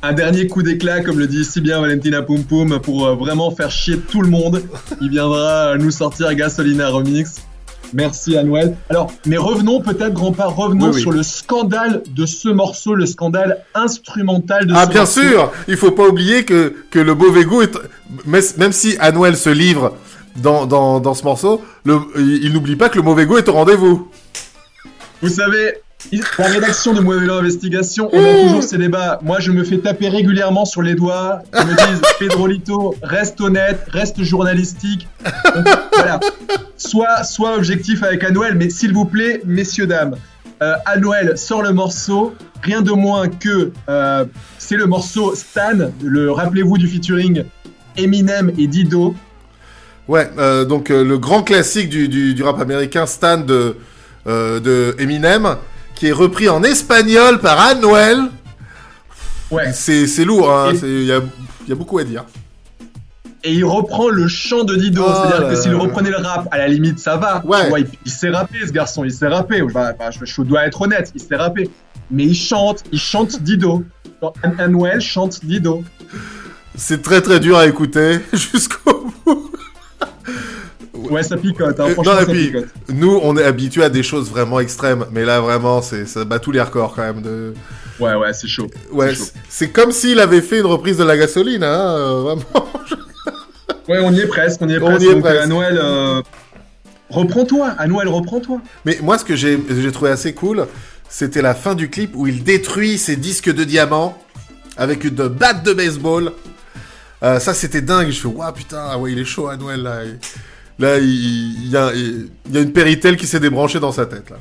Un dernier coup d'éclat, comme le dit si bien Valentina Pum Pum, pour vraiment faire chier tout le monde. Il viendra nous sortir Gasolina Remix. Merci Anuel. Alors, mais revenons peut-être, grand-père, sur le scandale de ce morceau, le scandale instrumental de ce morceau. Ah, bien sûr. Il faut pas oublier que le mauvais goût est... Même si Anuel se livre dans ce morceau, il n'oublie pas que le mauvais goût est au rendez-vous. Vous savez, la rédaction de Mauvais Vélo Investigation, on a toujours ces débats. Moi, je me fais taper régulièrement sur les doigts. Ils me disent, Pedrolito, reste honnête, reste journalistique. Donc, voilà. Sois objectif avec Anuel, mais s'il vous plaît, messieurs, dames, Anuel sort le morceau, rien de moins que c'est le morceau Stan, rappelez-vous du featuring Eminem et Dido. Ouais, donc le grand classique du rap américain, Stan de Eminem, qui est repris en espagnol par Anuel. Ouais. C'est lourd, hein, il y a beaucoup à dire. Et il reprend le chant de Dido, c'est-à-dire que s'il reprenait le rap, à la limite, ça va. Ouais. Tu vois, il sait rapper, ce garçon, il sait rapper. Je dois être honnête, il sait rapper. Mais il chante Dido. Anuel chante Dido. C'est très très dur à écouter jusqu'au bout. Ouais, ça picote, hein, franchement, ça picote. Nous, on est habitués à des choses vraiment extrêmes, mais là, vraiment, ça bat tous les records, quand même. Ouais, c'est chaud. Ouais, c'est comme s'il avait fait une reprise de La Gasoline, hein, vraiment. Ouais, on y est presque. Donc, Anuel, reprends-toi. Mais moi, ce que j'ai trouvé assez cool, c'était la fin du clip où il détruit ses disques de diamant avec une batte de baseball. Ça, c'était dingue. Je fais, waouh, putain, il est chaud, Anuel, là. Là, il y a une Péritel qui s'est débranchée dans sa tête, là.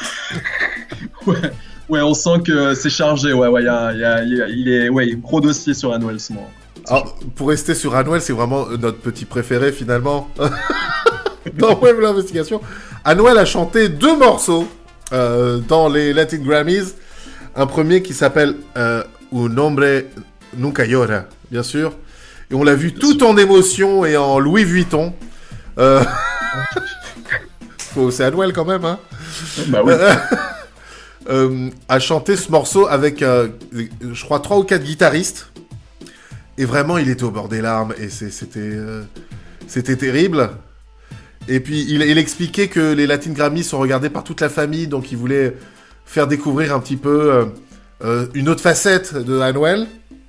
Ouais, on sent que c'est chargé. Il est gros dossier sur Anuel ce moment. Alors, pour rester sur Anuel, c'est vraiment notre petit préféré, finalement. Dans Web l'Investigation. Anuel a chanté 2 morceaux dans les Latin Grammys. Un premier qui s'appelle Un hombre nunca llora, bien sûr. Et on l'a vu tout en émotion et en Louis Vuitton. C'est Anuel quand même, hein. Bah oui. A chanté ce morceau avec, je crois, 3 ou 4 guitaristes. Et vraiment, il était au bord des larmes. Et c'était terrible. Et puis, il expliquait que les Latin Grammys sont regardés par toute la famille. Donc, il voulait faire découvrir un petit peu une autre facette de Anuel.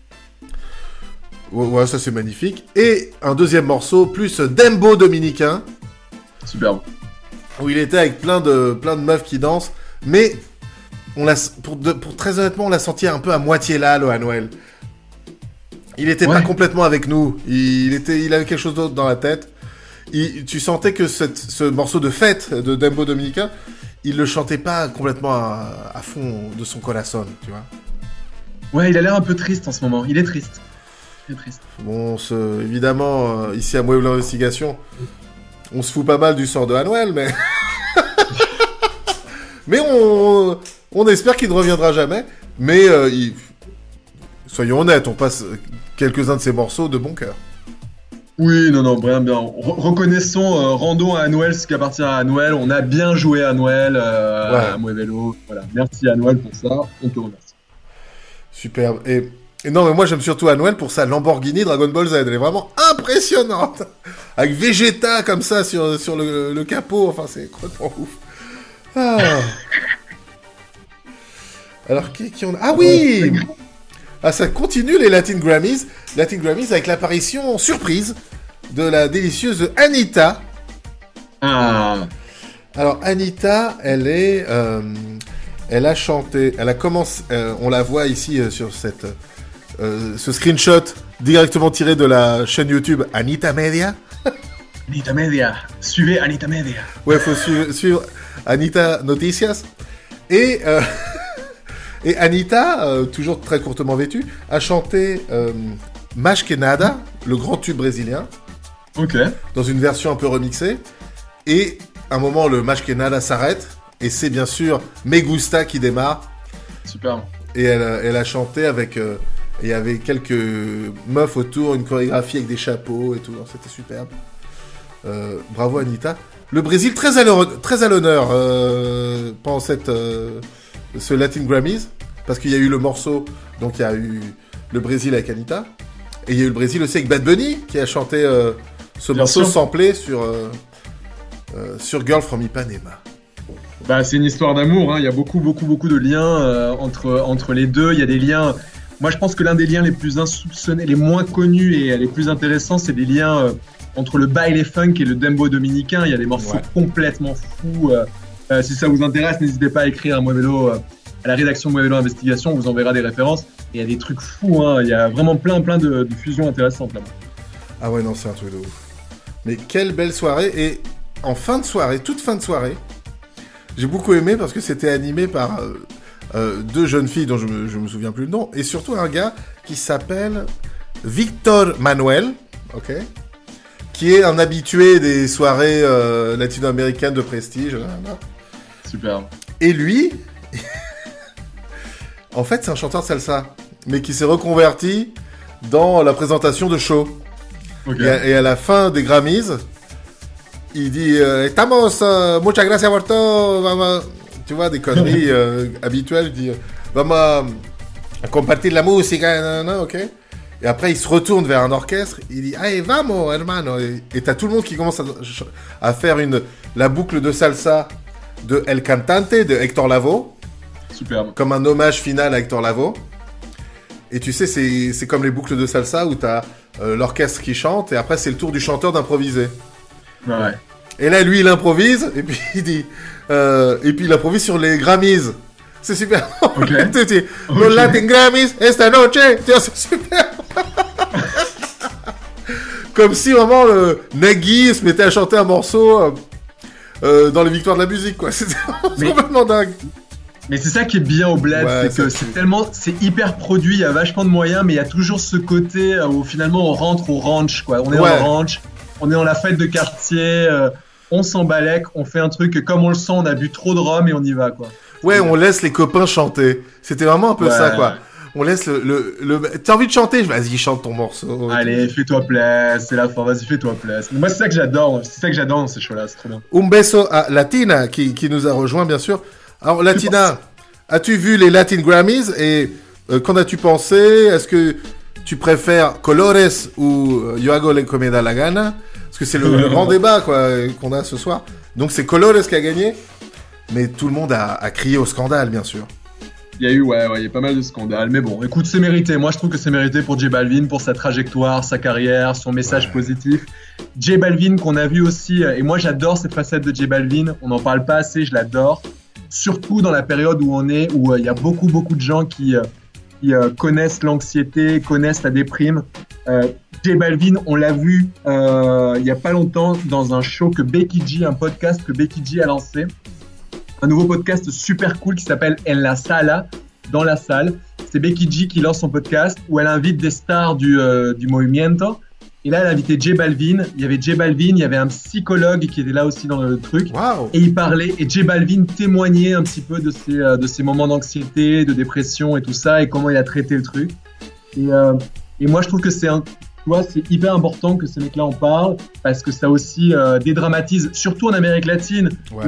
Ouais, ça c'est magnifique. Et un deuxième morceau, plus Dembo dominicain. Superbe. Où il était avec plein de meufs qui dansent. Mais, pour très honnêtement, on l'a senti un peu à moitié là, le Anuel. Il était pas complètement avec nous. Il avait quelque chose d'autre dans la tête. Tu sentais que ce morceau de fête de Dembo dominicain, il le chantait pas complètement à fond de son corazon, tu vois. Ouais, il a l'air un peu triste en ce moment. Il est triste. Bon, évidemment, ici à Web l'Investigation, on se fout pas mal du sort de Anuel, mais... mais on espère qu'il ne reviendra jamais. Mais soyons honnêtes, on passe quelques-uns de ses morceaux de bon cœur. Oui, non, bien. Reconnaissons, rendons à Anuel ce qui appartient à Anuel. On a bien joué à Anuel, à Muevelo. Voilà, merci Anuel pour ça. On te remercie. Superbe. Et non, mais moi j'aime surtout Anuel pour sa Lamborghini Dragon Ball Z. Elle est vraiment impressionnante. Avec Vegeta comme ça sur le capot. Enfin, c'est complètement ouf. Ah. Alors, qui on a... Ah oui! Ah, ça continue les Latin Grammys. Latin Grammys avec l'apparition surprise de la délicieuse Anitta. Ah. Alors, Anitta, elle a chanté, elle a commencé, on la voit ici sur ce screenshot directement tiré de la chaîne YouTube Anita Media. Anita Media. Suivez Anita Media. Ouais, faut suivre Anita Noticias. Et Anitta, toujours très courtement vêtue, a chanté Mais Que Nada, le grand tube brésilien. Ok. Dans une version un peu remixée. Et à un moment, le Mais Que Nada s'arrête. Et c'est bien sûr Me Gusta qui démarre. Super. Et elle a chanté avec... il y avait quelques meufs autour, une chorégraphie avec des chapeaux et tout. Alors, c'était superbe. Bravo Anitta. Le Brésil très à l'honneur pendant ce Latin Grammys, parce qu'il y a eu le morceau, donc il y a eu le Brésil avec Anitta. Et il y a eu le Brésil aussi avec Bad Bunny, qui a chanté ce morceau samplé sur Girl from Ipanema. Bah, c'est une histoire d'amour, hein. Il y a beaucoup de liens entre les deux. Il y a des liens... Moi, je pense que l'un des liens les plus insoupçonnés, les moins connus et les plus intéressants, c'est des liens entre le baile funk et le dembow dominicain. Il y a des morceaux complètement fous. Si ça vous intéresse, n'hésitez pas à écrire à Muévelo, à la rédaction Muévelo Investigation, on vous enverra des références. Et il y a des trucs fous, hein. Il y a vraiment plein de fusions intéressantes là-bas. Ah ouais, non, c'est un truc de ouf. Mais quelle belle soirée. Et en fin de soirée, toute fin de soirée, j'ai beaucoup aimé parce que c'était animé par deux jeunes filles dont je me souviens plus le nom, et surtout un gars qui s'appelle Victor Manuel, ok, qui est un habitué des soirées latino-américaines de prestige. Super. Et lui, en fait, c'est un chanteur de salsa, mais qui s'est reconverti dans la présentation de shows. Okay. Et à la fin des Grammys, il dit Estamos, muchas gracias por todo, tu vois, des conneries habituelles. Il dit vamos a compartir la música, ok. Et après, il se retourne vers un orchestre, il dit hey, vamos, hermano. Et t'as tout le monde qui commence à faire la boucle de salsa de El Cantante de Héctor Lavoe. Superbe. Comme un hommage final à Héctor Lavoe. Et tu sais, c'est comme les boucles de salsa où t'as l'orchestre qui chante, et après, c'est le tour du chanteur d'improviser. Ouais. Et là, lui, il improvise, et puis il dit... et puis il improvise sur les Grammys. C'est super. Okay. Los Latin Grammys, esta noche. C'est super. Comme si vraiment Nagui se mettait à chanter un morceau dans les victoires de la musique, quoi. C'était complètement dingue. Mais c'est ça qui est bien au Bled, c'est que c'est hyper produit, il y a vachement de moyens, mais il y a toujours ce côté où finalement on rentre au ranch, quoi. On est dans le ranch, on est dans la fête de quartier, on s'embalèque, on fait un truc comme on le sent, on a bu trop de rhum et on y va, quoi. Ouais, on laisse les copains chanter. C'était vraiment un peu ça, quoi. On laisse T'as envie de chanter? Vas-y, chante ton morceau. Allez, fais-toi plaisir, c'est la fin, vas-y, fais-toi plaisir. Moi, c'est ça que j'adore dans ces shows-là, c'est trop bien. Un beso à Latina, qui nous a rejoint, bien sûr. Alors, Latina, as-tu vu les Latin Grammys et qu'en as-tu pensé? Est-ce que tu préfères Colores ou Yo hago lo que me da la gana? Parce que c'est le grand débat, quoi, qu'on a ce soir. Donc, c'est Colores qui a gagné, mais tout le monde a crié au scandale, bien sûr. Il y a eu, il y a pas mal de scandales. Mais bon, écoute, c'est mérité. Moi, je trouve que c'est mérité pour J Balvin, pour sa trajectoire, sa carrière, son message positif. J Balvin, qu'on a vu aussi, et moi, j'adore cette facette de J Balvin. On n'en parle pas assez, je l'adore. Surtout dans la période où on est, où il y a beaucoup de gens qui connaissent l'anxiété, connaissent la déprime. J Balvin, on l'a vu il y a pas longtemps dans un show que Becky G, un podcast que Becky G a lancé. Un nouveau podcast super cool qui s'appelle En la Sala, dans la salle. C'est Becky G qui lance son podcast où elle invite des stars du movimiento. Et là, elle a invité J Balvin. Il y avait J Balvin, il y avait un psychologue qui était là aussi dans le truc. Wow. Et il parlait, et J Balvin témoignait un petit peu de ses moments d'anxiété, de dépression et tout ça, et comment il a traité le truc. Et moi, je trouve que c'est hyper important que ces mecs-là en parlent, parce que ça aussi dédramatise, surtout en Amérique latine,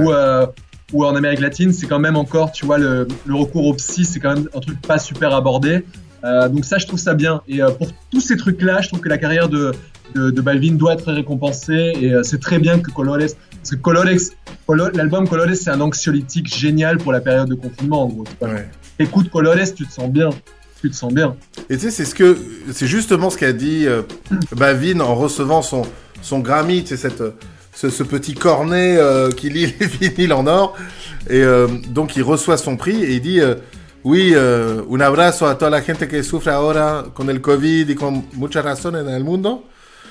où en Amérique latine, c'est quand même encore, tu vois, le recours au psy, c'est quand même un truc pas super abordé. Donc ça, je trouve ça bien. Et pour tous ces trucs-là, je trouve que la carrière de Balvin doit être récompensée. Et c'est très bien que Colores... Parce que l'album Colores, c'est un anxiolytique génial pour la période de confinement, en gros. Écoute Colores, tu te sens bien. Tu te sens bien. Et tu sais, c'est justement ce qu'a dit Balvin en recevant son Grammy, tu sais, ce petit cornet qui lit les vinyles en or. Et donc, il reçoit son prix et il dit... Oui, un abrazo a toda la gente que sufre ahora con el COVID y con muchas razones en el mundo.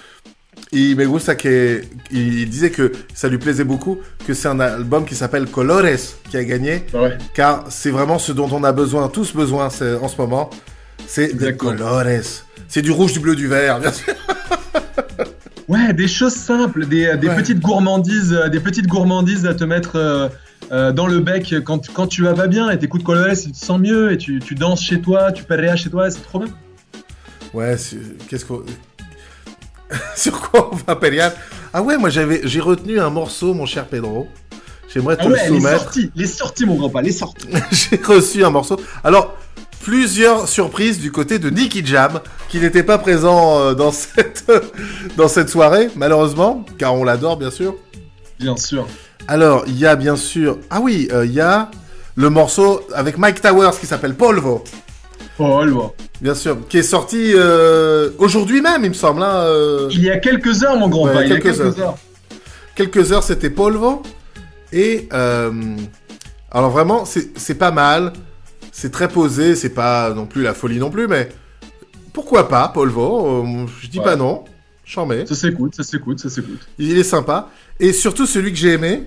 Y me gusta que il disait que ça lui plaisait beaucoup, que c'est un album qui s'appelle Colores qui a gagné, car c'est vraiment ce dont on a tous besoin en ce moment. C'est des colores. C'est du rouge, du bleu, du vert, bien sûr. Ouais, des choses simples, des petites gourmandises à te mettre dans le bec quand tu vas pas bien et t'écoutes Colores, tu te sens mieux et tu danses chez toi, tu perréas chez toi, c'est trop bien. Ouais, sur quoi on va perrear? Ah ouais, moi j'ai retenu un morceau, mon cher Pedro. J'aimerais te le soumettre. Les sorties, mon grand-pas, les sorties. J'ai reçu un morceau. Alors, plusieurs surprises du côté de Nicky Jam, qui n'était pas présent dans cette soirée, malheureusement, car on l'adore, bien sûr. Bien sûr. Alors, il y a bien sûr... Ah oui, il y a le morceau avec Mike Towers qui s'appelle Polvo. Polvo. Bien sûr, qui est sorti aujourd'hui même, il me semble. Hein, Il y a quelques heures, mon grand ouais, pas. Il y a quelques heures. Quelques heures, c'était Polvo. Et... alors vraiment, c'est pas mal. C'est très posé, c'est pas non plus la folie non plus, mais... Pourquoi pas, Polvo je dis pas non. J'en mets. Ça s'écoute. Il est sympa. Et surtout, celui que j'ai aimé...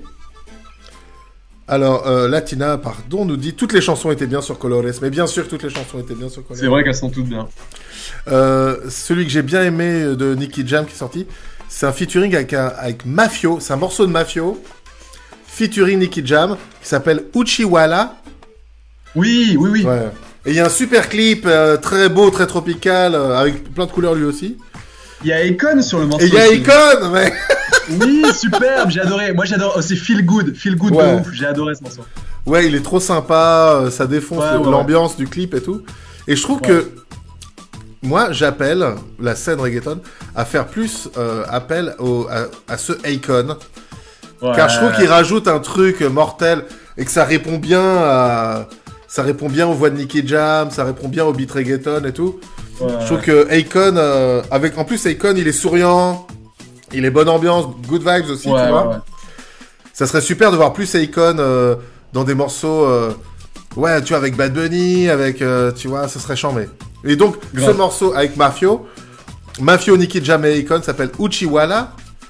Alors, Latina, pardon, nous dit toutes les chansons étaient bien sur Colores. Mais bien sûr, toutes les chansons étaient bien sur Colores. C'est vrai qu'elles sont toutes bien. Celui que j'ai bien aimé de Nicky Jam qui est sorti, c'est un featuring avec Mafio. C'est un morceau de Mafio. Featuring Nicky Jam qui s'appelle Uchiwala. Oui. Ouais. Et il y a un super clip très beau, très tropical, avec plein de couleurs lui aussi. Il y a Akon sur le morceau. Et il y a Akon, mais... Oui, superbe, j'ai adoré. Moi, j'adore. Oh, c'est Feel Good ouais. De ouf. J'ai adoré ce morceau. Ouais, il est trop sympa. Ça défonce l'ambiance du clip et tout. Et je trouve que moi, j'appelle la scène reggaeton à faire plus appel à ce Akon. Ouais. Car je trouve qu'il rajoute un truc mortel et que ça répond bien aux voix de Nicky Jam, ça répond bien au beat reggaeton et tout. Ouais. Je trouve que Akon, en plus Akon, il est souriant. Il est bonne ambiance, good vibes aussi, tu vois. Ouais. Ça serait super de voir plus Akon dans des morceaux, tu vois, avec Bad Bunny, avec, tu vois, ça serait chambé. Et donc, ce morceau avec Mafio, Nicky Jam et Akon s'appelle Uchiwala.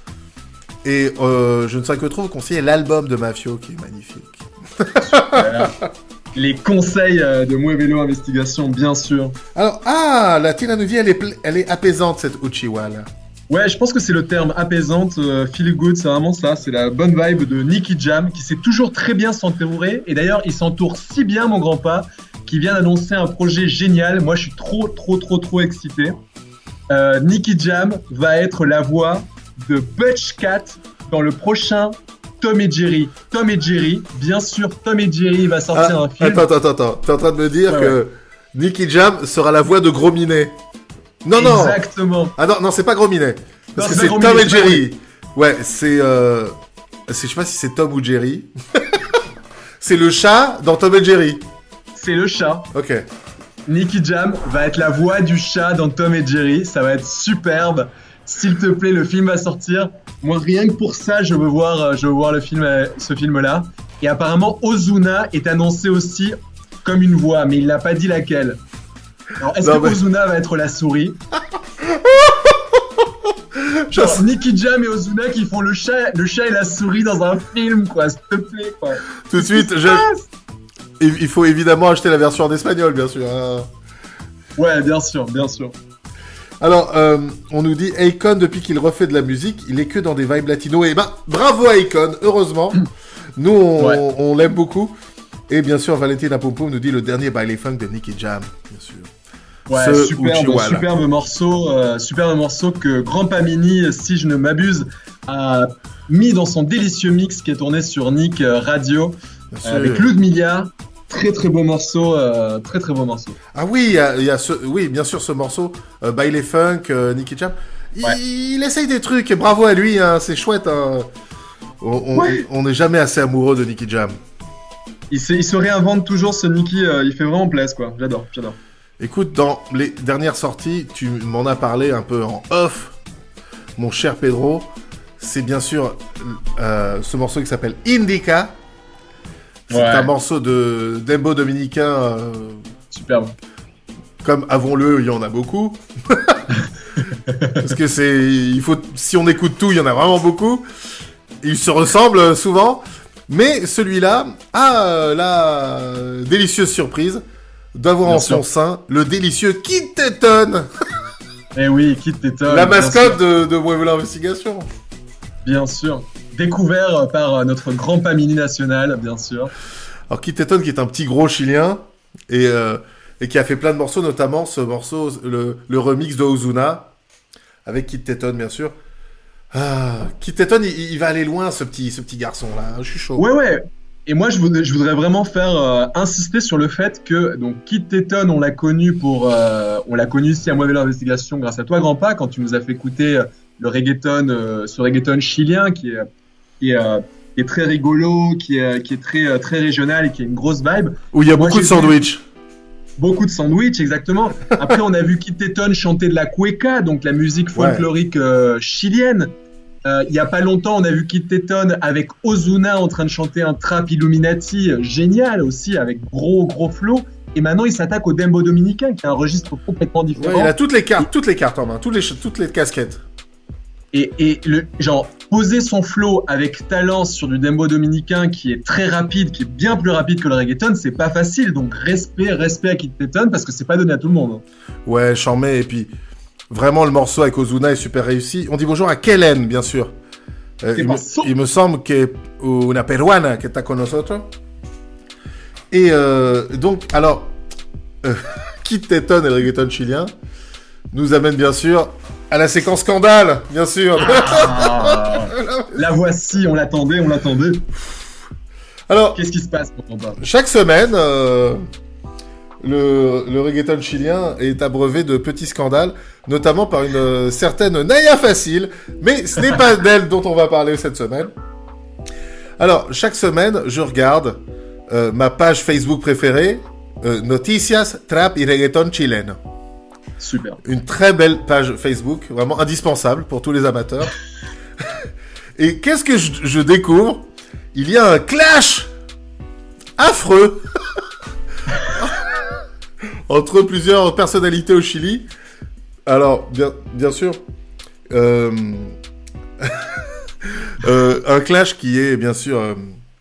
Et je ne sais que trop vous conseiller l'album de Mafio qui est magnifique. Super. Les conseils de Muevelo Investigation, bien sûr. Alors, la Tina nous dit, elle est apaisante, cette Uchiwala. Ouais, je pense que c'est le terme apaisante, feel good, c'est vraiment ça, c'est la bonne vibe de Nicky Jam, qui sait toujours très bien s'entourer, et d'ailleurs, il s'entoure si bien, mon grand pas, qu'il vient d'annoncer un projet génial. Moi, je suis trop excité. Nicky Jam va être la voix de Butch Cat dans le prochain Tom et Jerry. Tom et Jerry, bien sûr, Tom et Jerry va sortir un film. Attends, t'es en train de me dire que Nicky Jam sera la voix de Gros Minet. Non. Exactement. Ah non, c'est pas Gros Minet. Parce que c'est Tom et Jerry. Ouais, c'est... je sais pas si c'est Tom ou Jerry. C'est le chat dans Tom et Jerry. C'est le chat. Ok. Nicky Jam va être la voix du chat dans Tom et Jerry. Ça va être superbe. S'il te plaît, le film va sortir. Moi, rien que pour ça, je veux voir ce film-là. Et apparemment, Ozuna est annoncé aussi comme une voix, mais il n'a pas dit laquelle. Alors, est-ce que Ozuna va être la souris? Genre Nicky Jam et Ozuna qui font le chat et la souris dans un film, quoi, s'il te plaît, quoi. Tout de suite, il faut évidemment acheter la version en espagnol, bien sûr. Ouais, bien sûr. Alors, on nous dit Akon, depuis qu'il refait de la musique, il est que dans des vibes latinos. Et bravo Akon, heureusement. Nous, on l'aime beaucoup. Et bien sûr, Valentina Pompom nous dit le dernier baile funk de Nicky Jam, bien sûr. Ouais, superbe morceau que Grand Pamini, si je ne m'abuse, a mis dans son délicieux mix qui est tourné sur Nick Radio avec Ludmilla. Très beau morceau, très beau morceau. Ah oui, il y a bien sûr ce morceau baile funk Nicky Jam. Il essaye des trucs et bravo à lui, hein, c'est chouette. Hein. On n'est jamais assez amoureux de Nicky Jam. Il se réinvente toujours, ce Nicky, il fait vraiment plaisir, quoi. J'adore. Écoute, dans les dernières sorties, tu m'en as parlé un peu en off, mon cher Pedro. C'est bien sûr ce morceau qui s'appelle Indica. C'est un morceau de Dembo dominicain. Superbe. Comme, avouons-le, il y en a beaucoup. Parce que si on écoute tout, il y en a vraiment beaucoup. Ils se ressemblent souvent. Mais celui-là a la délicieuse surprise d'avoir en son sein le délicieux Kid Tetton. Eh oui, Kid Tetton. La mascotte de Muevelo Investigation. Bien sûr. Découvert par notre grand Pamini national, bien sûr. Alors Kid Tetton qui est un petit gros chilien et qui a fait plein de morceaux, notamment ce morceau, le remix de Ozuna avec Kid Tetton, bien sûr. Kid Tetton, il va aller loin, ce petit garçon-là. Je suis chaud. Ouais. Et moi, je voudrais vraiment faire insister sur le fait que donc Kid Teton, on l'a connu ici à Mauvais Investigation grâce à toi, Grandpa, quand tu nous as fait écouter le reggaeton, ce reggaeton chilien qui est très rigolo, qui est très très régional et qui a une grosse vibe. Où il y a beaucoup de sandwich. Beaucoup de sandwich, exactement. Après, on a vu Kid Teton chanter de la cueca, donc la musique folklorique chilienne. Il y a pas longtemps, on a vu Kid Teton avec Ozuna en train de chanter un trap Illuminati génial aussi, avec gros flow. Et maintenant, il s'attaque au dembo dominicain, qui est un registre complètement différent. Ouais, il a toutes les cartes en main, toutes les casquettes. Et genre, poser son flow avec talent sur du dembo dominicain qui est très rapide, qui est bien plus rapide que le reggaeton, c'est pas facile. Donc, respect à Kid Teton, parce que c'est pas donné à tout le monde. Ouais, j'en mets, et puis... Vraiment, le morceau avec Ozuna est super réussi. On dit bonjour à Kellen, bien sûr. Il me semble que es una peruana que está con nosotros. Et donc, alors, Kid Teton et le reggaeton chilien nous amène bien sûr à la séquence scandale, bien sûr. La voici, on l'attendait. Alors, qu'est-ce qui se passe pour toi ? Chaque semaine, le reggaeton chilien est abreuvé de petits scandales, notamment par une certaine Naya Facile, mais ce n'est pas d'elle dont on va parler cette semaine. Alors, chaque semaine, je regarde ma page Facebook préférée, Noticias, Trap y Reggaeton Chileno. Super. Une très belle page Facebook, vraiment indispensable pour tous les amateurs. Et qu'est-ce que je découvre ? Il y a un clash affreux entre plusieurs personnalités au Chili. Alors, bien sûr, un clash qui est bien sûr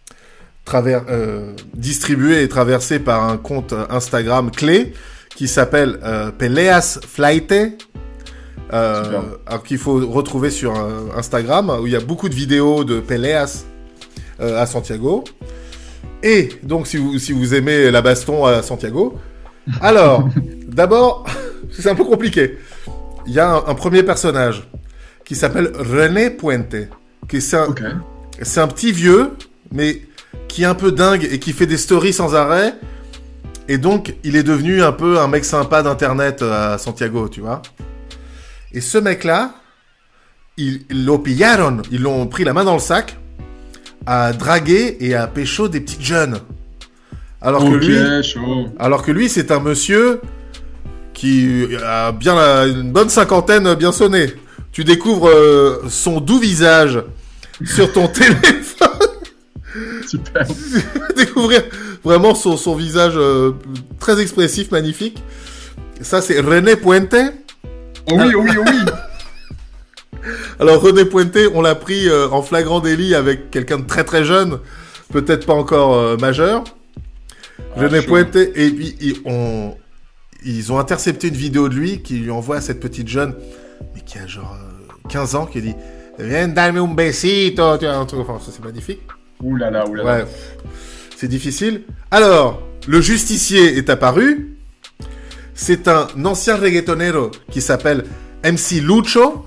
distribué et traversé par un compte Instagram clé qui s'appelle Peleas Flaite, alors qu'il faut retrouver sur Instagram, où il y a beaucoup de vidéos de Peleas à Santiago. Et donc, si vous aimez la baston à Santiago, alors, d'abord, c'est un peu compliqué. Il y a un premier personnage qui s'appelle René Puente, c'est un petit vieux, mais qui est un peu dingue et qui fait des stories sans arrêt. Et donc, il est devenu un peu un mec sympa d'internet à Santiago, tu vois. Et ce mec-là, ils l'ont pris la main dans le sac, à draguer et à pécho des petites jeunes. Alors que lui, c'est un monsieur qui a bien une bonne cinquantaine bien sonnée. Tu découvres son doux visage sur ton téléphone. Super. Découvrir vraiment son visage très expressif, magnifique. Ça, c'est René Puente. Oh oui. Alors, René Puente, on l'a pris en flagrant délit avec quelqu'un de très très jeune, peut-être pas encore majeur. René Puente, et puis ils ont intercepté une vidéo de lui qui lui envoie à cette petite jeune, mais qui a genre 15 ans, qui dit « Viens darme un besito », tu vois, un truc, enfin, ça c'est magnifique. Ouh là là. Ouais, c'est difficile. Alors, le justicier est apparu. C'est un ancien reggaetonero qui s'appelle MC Lucho.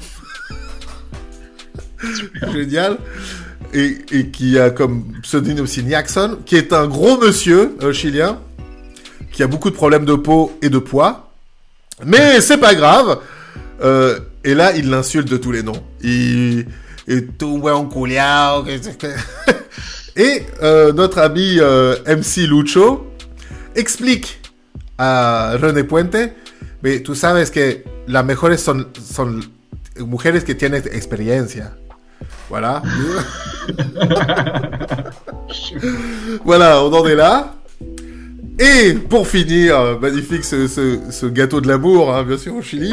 Génial. Et qui a comme pseudonyme aussi Jackson, qui est un gros monsieur chilien, qui a beaucoup de problèmes de peau et de poids. Mais c'est pas grave. Et là, il l'insulte de tous les noms. Et notre ami MC Lucho explique à René Puente, mais tu sabes que las mejores son mujeres que tienen experiencia. Voilà. Voilà, on en est là. Et pour finir, magnifique ce gâteau de l'amour, hein, bien sûr, au Chili.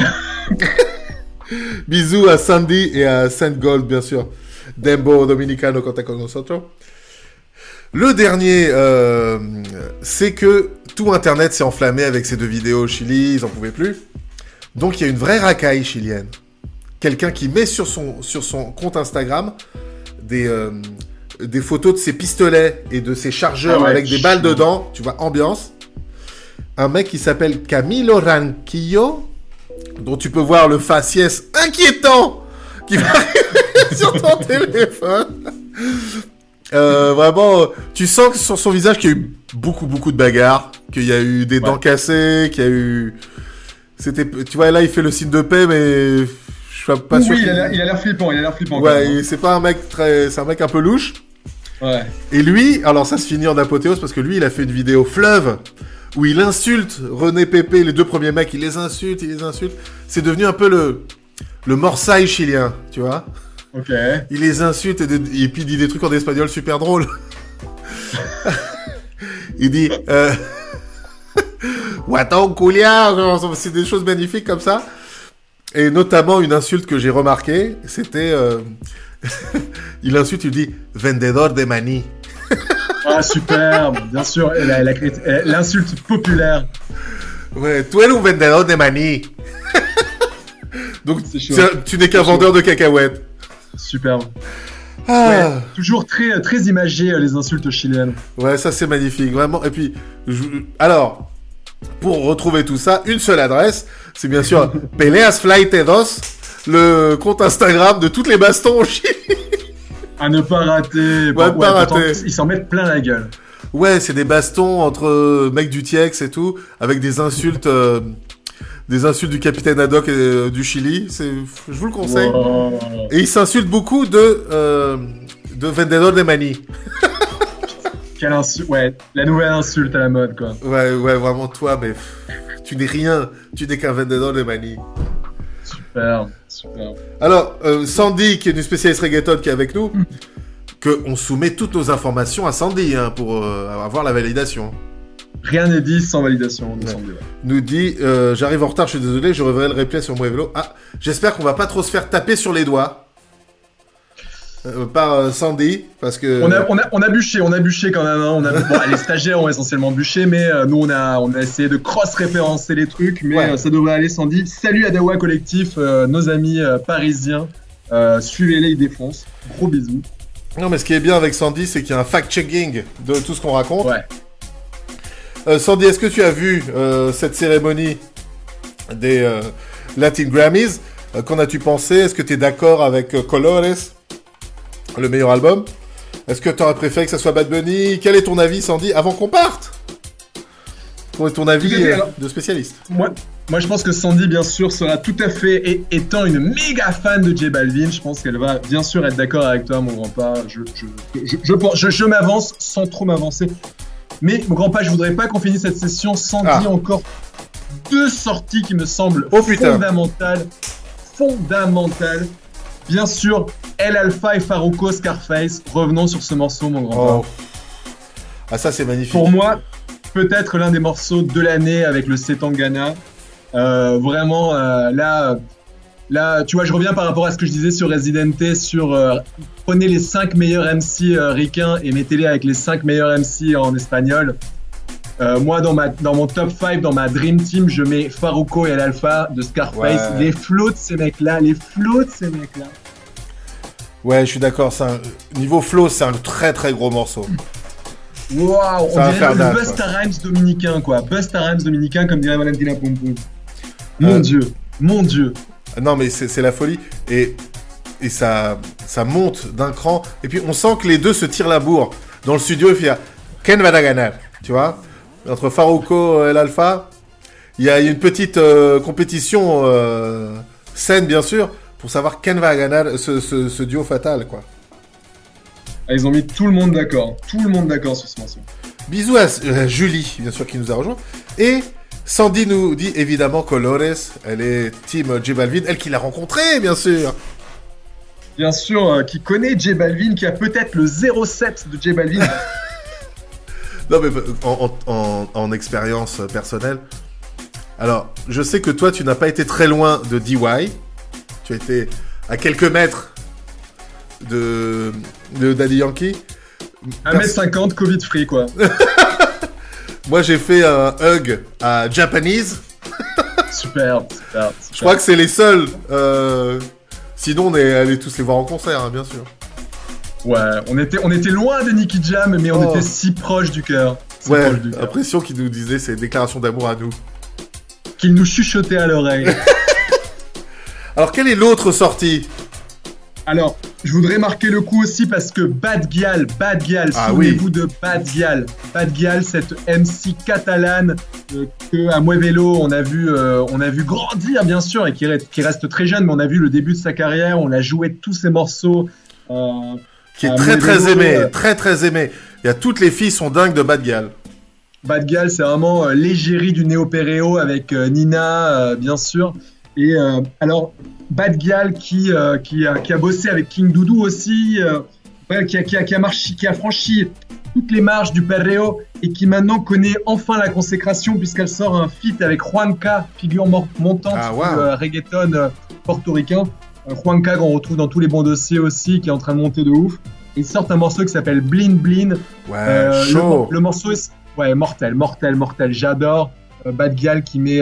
Bisous à Sandy et à Saint Gold, bien sûr. Dembo Dominicano quand t'es con nosotros. Le dernier, c'est que tout Internet s'est enflammé avec ces deux vidéos au Chili, ils en pouvaient plus. Donc il y a une vraie racaille chilienne. Quelqu'un qui met sur son compte Instagram des photos de ses pistolets et de ses chargeurs avec des balles dedans, tu vois, ambiance. Un mec qui s'appelle Camilo Ranquillo, dont tu peux voir le faciès inquiétant qui va arriver sur ton téléphone. Vraiment, tu sens que sur son visage qu'il y a eu beaucoup de bagarres, qu'il y a eu des dents cassées, qu'il y a eu... Tu vois, là, il fait le signe de paix, mais je suis pas sûr. Oui, il a l'air flippant, Ouais, c'est pas un mec c'est un mec un peu louche. Ouais. Et lui, alors ça se finit en apothéose parce que lui, il a fait une vidéo fleuve où il insulte René Pépé, les 2 premiers mecs, il les insulte. C'est devenu un peu le Morsaille chilien, tu vois. Ok. Il les insulte et puis il dit des trucs en espagnol super drôles. Il dit Watton Culia, c'est des choses magnifiques comme ça. Et notamment une insulte que j'ai remarquée, c'était il insulte, il dit vendedor de maní. Ah superbe, bien sûr, l'insulte populaire. Ouais, tu es un vendedor de maní. Donc tu n'es qu'un vendeur de cacahuètes. Superbe. Ouais, toujours très imagé les insultes chiliennes. Ouais, ça c'est magnifique, vraiment. Et puis, alors, pour retrouver tout ça, une seule adresse, c'est bien sûr Peleas Flaitedos, le compte Instagram de toutes les bastons au Chili. À ne pas rater. Ouais, pas rater. Ils s'en mettent plein la gueule. Ouais, c'est des bastons entre mecs du TIEX et tout, avec des insultes du capitaine Haddock du Chili. Je vous le conseille. Wow. Et ils s'insultent beaucoup de vendedor de maní. Quelle insulte, ouais, la nouvelle insulte à la mode, quoi. Ouais, vraiment, toi, mais tu n'es rien, tu n'es qu'un vendedor de maní. Super. Alors, Sandy, qui est une spécialiste reggaeton qui est avec nous, qu'on soumet toutes nos informations à Sandy pour avoir la validation. Rien n'est dit sans validation de Sandy. Ouais. Nous dit, j'arrive en retard, je suis désolé, je reverrai le replay sur mon vélo. Ah, j'espère qu'on va pas trop se faire taper sur les doigts. Par Sandy, parce que... On a bûché quand même, hein. Bon, les stagiaires ont essentiellement bûché, mais nous on a essayé de cross-référencer les trucs, mais ça devrait aller. Sandy. Salut à Dawa Collectif, nos amis parisiens, suivez-les, ils défoncent, gros bisous. Non, mais ce qui est bien avec Sandy, c'est qu'il y a un fact-checking de tout ce qu'on raconte. Ouais. Sandy, est-ce que tu as vu cette cérémonie des Latin Grammys? Qu'en as-tu pensé? Est-ce que tu es d'accord avec Colores, le meilleur album? Est-ce que tu aurais préféré que ça soit Bad Bunny? Quel est ton avis, Sandy, avant qu'on parte? Quel est ton avis de spécialiste? Moi, je pense que Sandy, bien sûr, sera tout à fait, et étant une méga fan de J Balvin, je pense qu'elle va bien sûr être d'accord avec toi, mon grand-père. Je m'avance sans trop m'avancer. Mais, mon grand-père, je voudrais pas qu'on finisse cette session sans dire encore 2 sorties qui me semblent fondamentales. Bien sûr, El Alfa et Farruko Scarface. Revenons sur ce morceau, mon grand-père. Ah, ça, c'est magnifique. Pour moi, peut-être l'un des morceaux de l'année avec le Setangana. Vraiment, là, tu vois, je reviens par rapport à ce que je disais sur Residente, sur prenez les 5 meilleurs MC ricains et mettez-les avec les 5 meilleurs MC en espagnol. Moi, dans mon top 5, dans ma Dream Team, je mets Farruko et El Alfa de Scarface. Ouais. Les flots de ces mecs-là. Ouais, je suis d'accord. Niveau flow, c'est un très très gros morceau. Waouh, on dirait le Busta Rhymes dominicain, quoi. Busta Rhymes dominicain, comme dirait Valentina Pum Pum. Mon Dieu. Non, mais c'est la folie. Et ça monte d'un cran. Et puis, on sent que les deux se tirent la bourre. Dans le studio, il fait « Ken va la gagner ?» Tu vois, entre Farruko et l'Alpha, il y a une petite compétition saine, bien sûr, pour savoir Ken va gagner ce duo fatal, quoi. Ils ont mis tout le monde d'accord sur ce morceau. Bisous à Julie, bien sûr, qui nous a rejoint. Et Sandy nous dit évidemment Colores, elle est team J Balvin, elle qui l'a rencontré, bien sûr. Bien sûr, qui connaît J Balvin, qui a peut-être le 07 de J Balvin. Non, mais en expérience personnelle. Alors, je sais que toi, tu n'as pas été très loin de DY. Tu as été à quelques mètres de Daddy Yankee. 1m50, Covid free, quoi. Moi, j'ai fait un hug à Japanese. Super. Je crois que c'est les seuls. Sinon, on est allés tous les voir en concert, hein, bien sûr. Ouais, on était loin de Nicky Jam, mais on était si proche du cœur. Ouais, l'impression qu'il nous disait ses déclarations d'amour à nous. Qu'il nous chuchotait à l'oreille. Alors, quelle est l'autre sortie? Alors, Je voudrais marquer le coup aussi parce que Bad Gyal, souvenez-vous de Bad Gyal. Bad Gyal, cette MC catalane que à Muévelo on a vu grandir bien sûr et qui reste très jeune, mais on a vu le début de sa carrière, on a joué tous ses morceaux. Qui est très très aimé, très très aimé. Il y a toutes les filles sont dingues de Bad Gyal. Bad Gyal, c'est vraiment l'égérie du néo-péréo avec Nina, bien sûr. Et alors, Bad Gyal qui a bossé avec King Doudou aussi, qui a franchi toutes les marches du perreo et qui maintenant connaît enfin la consécration puisqu'elle sort un feat avec Juanca, figure montante du reggaeton portoricain. Juanca qu'on retrouve dans tous les bons dossiers aussi, qui est en train de monter de ouf. Ils sortent un morceau qui s'appelle Blin Blin. Chaud. Le morceau est mortel. J'adore Bad Gyal qui met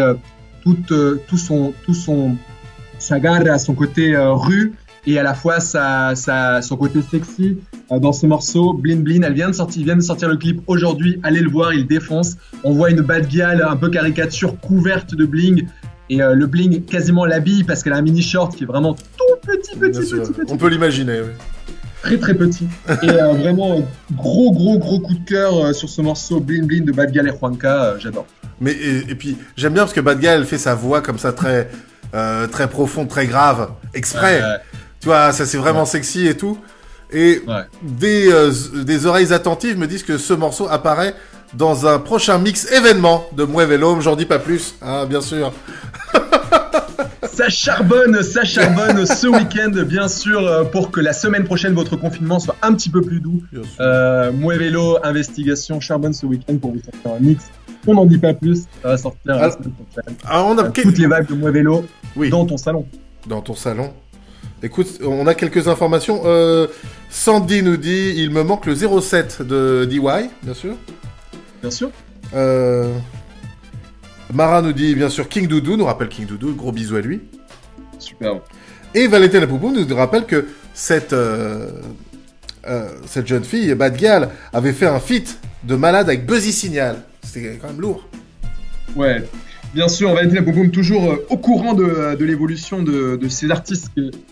sa garde à son côté rue et à la fois son côté sexy dans ce morceau. Blin Blin, il vient de sortir le clip aujourd'hui, allez le voir, il défonce. On voit une Bad Gyal un peu caricature couverte de bling et le bling quasiment l'habille parce qu'elle a un mini short qui est vraiment tout petit. On peut l'imaginer, oui. Très très petit et vraiment gros coup de cœur sur ce morceau Blin Blin de Bad Gyal et Juanca, j'adore. Mais et puis j'aime bien parce que Bad Gyal elle fait sa voix comme ça très très profonde, très grave, exprès. Tu vois, ça c'est vraiment sexy et tout. Et des oreilles attentives me disent que ce morceau apparaît dans un prochain mix événement de Muévelo, j'en dis pas plus, hein, bien sûr. Ça charbonne ce week-end, bien sûr, pour que la semaine prochaine, votre confinement soit un petit peu plus doux. Muévelo, investigation, charbonne ce week-end pour vous sortir un mix. On n'en dit pas plus, ça va sortir la semaine prochaine. Toutes les vagues de Muévelo dans ton salon. Dans ton salon. Écoute, on a quelques informations. Sandy nous dit, il me manque le 07 de DY, bien sûr. Bien sûr. Mara nous dit, bien sûr, King Doudou, nous rappelle King Doudou, gros bisous à lui. Super. Et Valentin Poupou nous rappelle que cette jeune fille, Bad Gyal, avait fait un feat de malade avec Buzzy Signal. C'était quand même lourd. Ouais, bien sûr, Valentin Poupou toujours au courant de l'évolution de ces artistes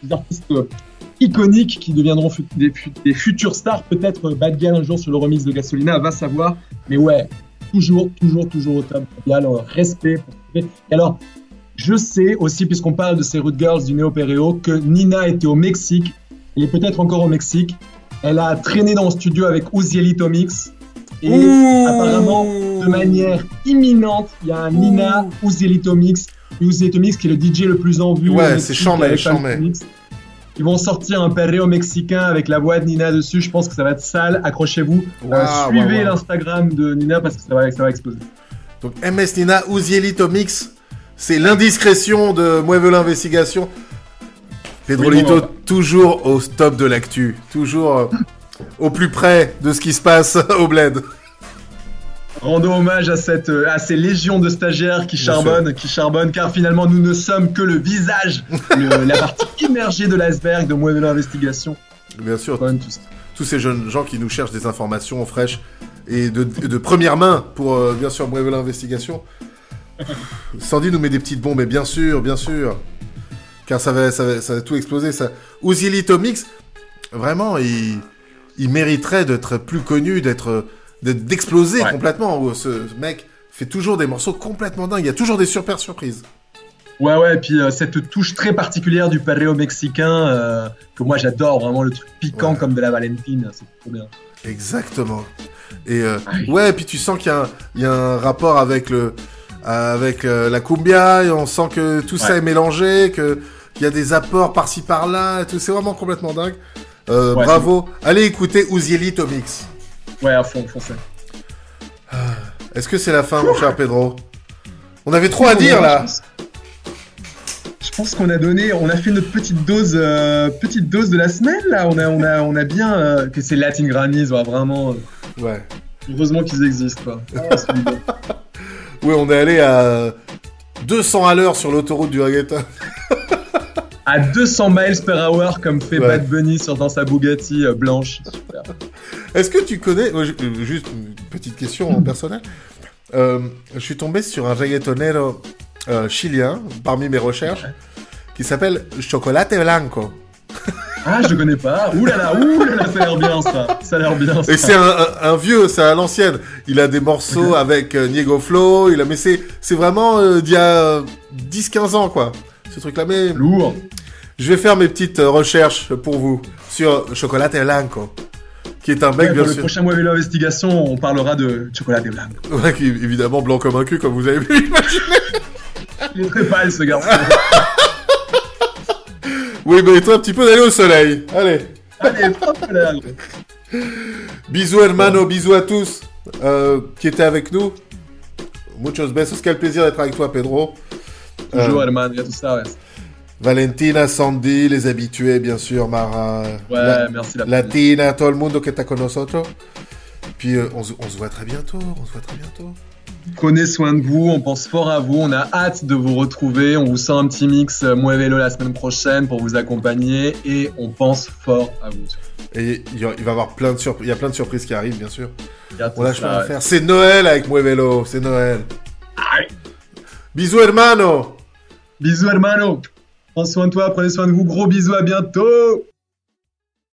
iconiques qui deviendront des futurs stars. Peut-être Bad Gyal un jour sur le remix de Gasolina, va savoir. Mais ouais, toujours au top. Gyal, respect. Et alors, je sais aussi, puisqu'on parle de ces Rude Girls du Néo-Péréo, que Nina était au Mexique. Elle est peut-être encore au Mexique. Elle a traîné dans le studio avec Uzielito Mix. Et apparemment, de manière imminente, il y a un Nina Uzielito Mix. Uzielito Mix qui est le DJ le plus en vue. Ouais, c'est chambé. Ils vont sortir un perreo mexicain avec la voix de Nina dessus. Je pense que ça va être sale. Accrochez-vous. Suivez l'Instagram de Nina parce que ça va exploser. Donc MS Nina Uzielito Mix, c'est l'indiscrétion de Muévelo Investigation. Pedrolito, toujours au top de l'actu. Toujours au plus près de ce qui se passe au bled. Rendons hommage à ces légions de stagiaires qui charbonnent, car finalement nous ne sommes que le visage, la partie immergée de l'iceberg de Muévelo Investigation. Bien sûr, tous ces jeunes gens qui nous cherchent des informations fraîches et de première main pour bien sûr Muévelo Investigation. Sandy nous met des petites bombes, mais bien sûr, car ça va tout exploser. Ça. Uzielito Mix, vraiment, il mériterait d'être plus connu, d'exploser complètement. Ce mec fait toujours des morceaux complètement dingues. Il y a toujours des super surprises. Ouais, et puis cette touche très particulière du perreo mexicain que moi j'adore, vraiment le truc piquant comme de la Valentine, c'est trop bien. Exactement. Et et puis tu sens qu'il y a un rapport avec la cumbia, et on sent que tout ça est mélangé, qu'il y a des apports par-ci par-là, et tout. C'est vraiment complètement dingue. Bravo. Allez écouter Uzielito Mix. Ouais, à fond, foncez. Est-ce que c'est la fin, mon cher Pedro? On avait trop à dire, là. Je pense qu'on a fait notre petite dose de la semaine, là. On a bien... que ces Latin Grammys, vraiment... Ouais. Heureusement qu'ils existent, quoi. Ouais, on est allé à 200 à l'heure sur l'autoroute du reggaeton. À 200 miles per hour, comme fait Bad Bunny dans sa Bugatti blanche. Super. Est-ce que tu connais... Juste une petite question personnelle. Je suis tombé sur un reggaetonero chilien, parmi mes recherches, qui s'appelle Chocolate Blanco. Ah, je connais pas. Ouh là là, ça a l'air bien ça. Ça a l'air bien ça. Et c'est un vieux, c'est à l'ancienne. Il a des morceaux avec Niego Flow, mais c'est vraiment d'il y a 10-15 ans, quoi. Ce truc-là, mais... Lourd. Je vais faire mes petites recherches pour vous sur Chocolate Blanco, qui est un mec, bien pour sûr... le prochain Mueve Investigation, on parlera de Chocolate Blanco. Ouais, qui est évidemment blanc comme un cul, comme vous avez pu imaginer. Il est très pâle, ce garçon. Oui, mais toi, un petit peu d'aller au soleil. Allez. Allez, hop là. Bisous, hermano, bisous à tous qui étaient avec nous. Muchos besos. Quel plaisir d'être avec toi, Pedro. Toujours, hermano, ya tú sabes. Valentina, Sandy, les habitués, bien sûr, Mara. Ouais, merci la Latina, todo el mundo que está con nosotros. Puis on se voit très bientôt. Prenez soin de vous, on pense fort à vous, on a hâte de vous retrouver, on vous sent un petit mix Muévelo la semaine prochaine pour vous accompagner et on pense fort à vous. Et il va y avoir plein de surprises, il y a plein de surprises qui arrivent, bien sûr. On lâche pas à faire. Ouais. C'est Noël avec Muévelo, c'est Noël. Aïe. Bisous, hermano. Bisous hermano, prends soin de toi, prenez soin de vous, gros bisous, à bientôt.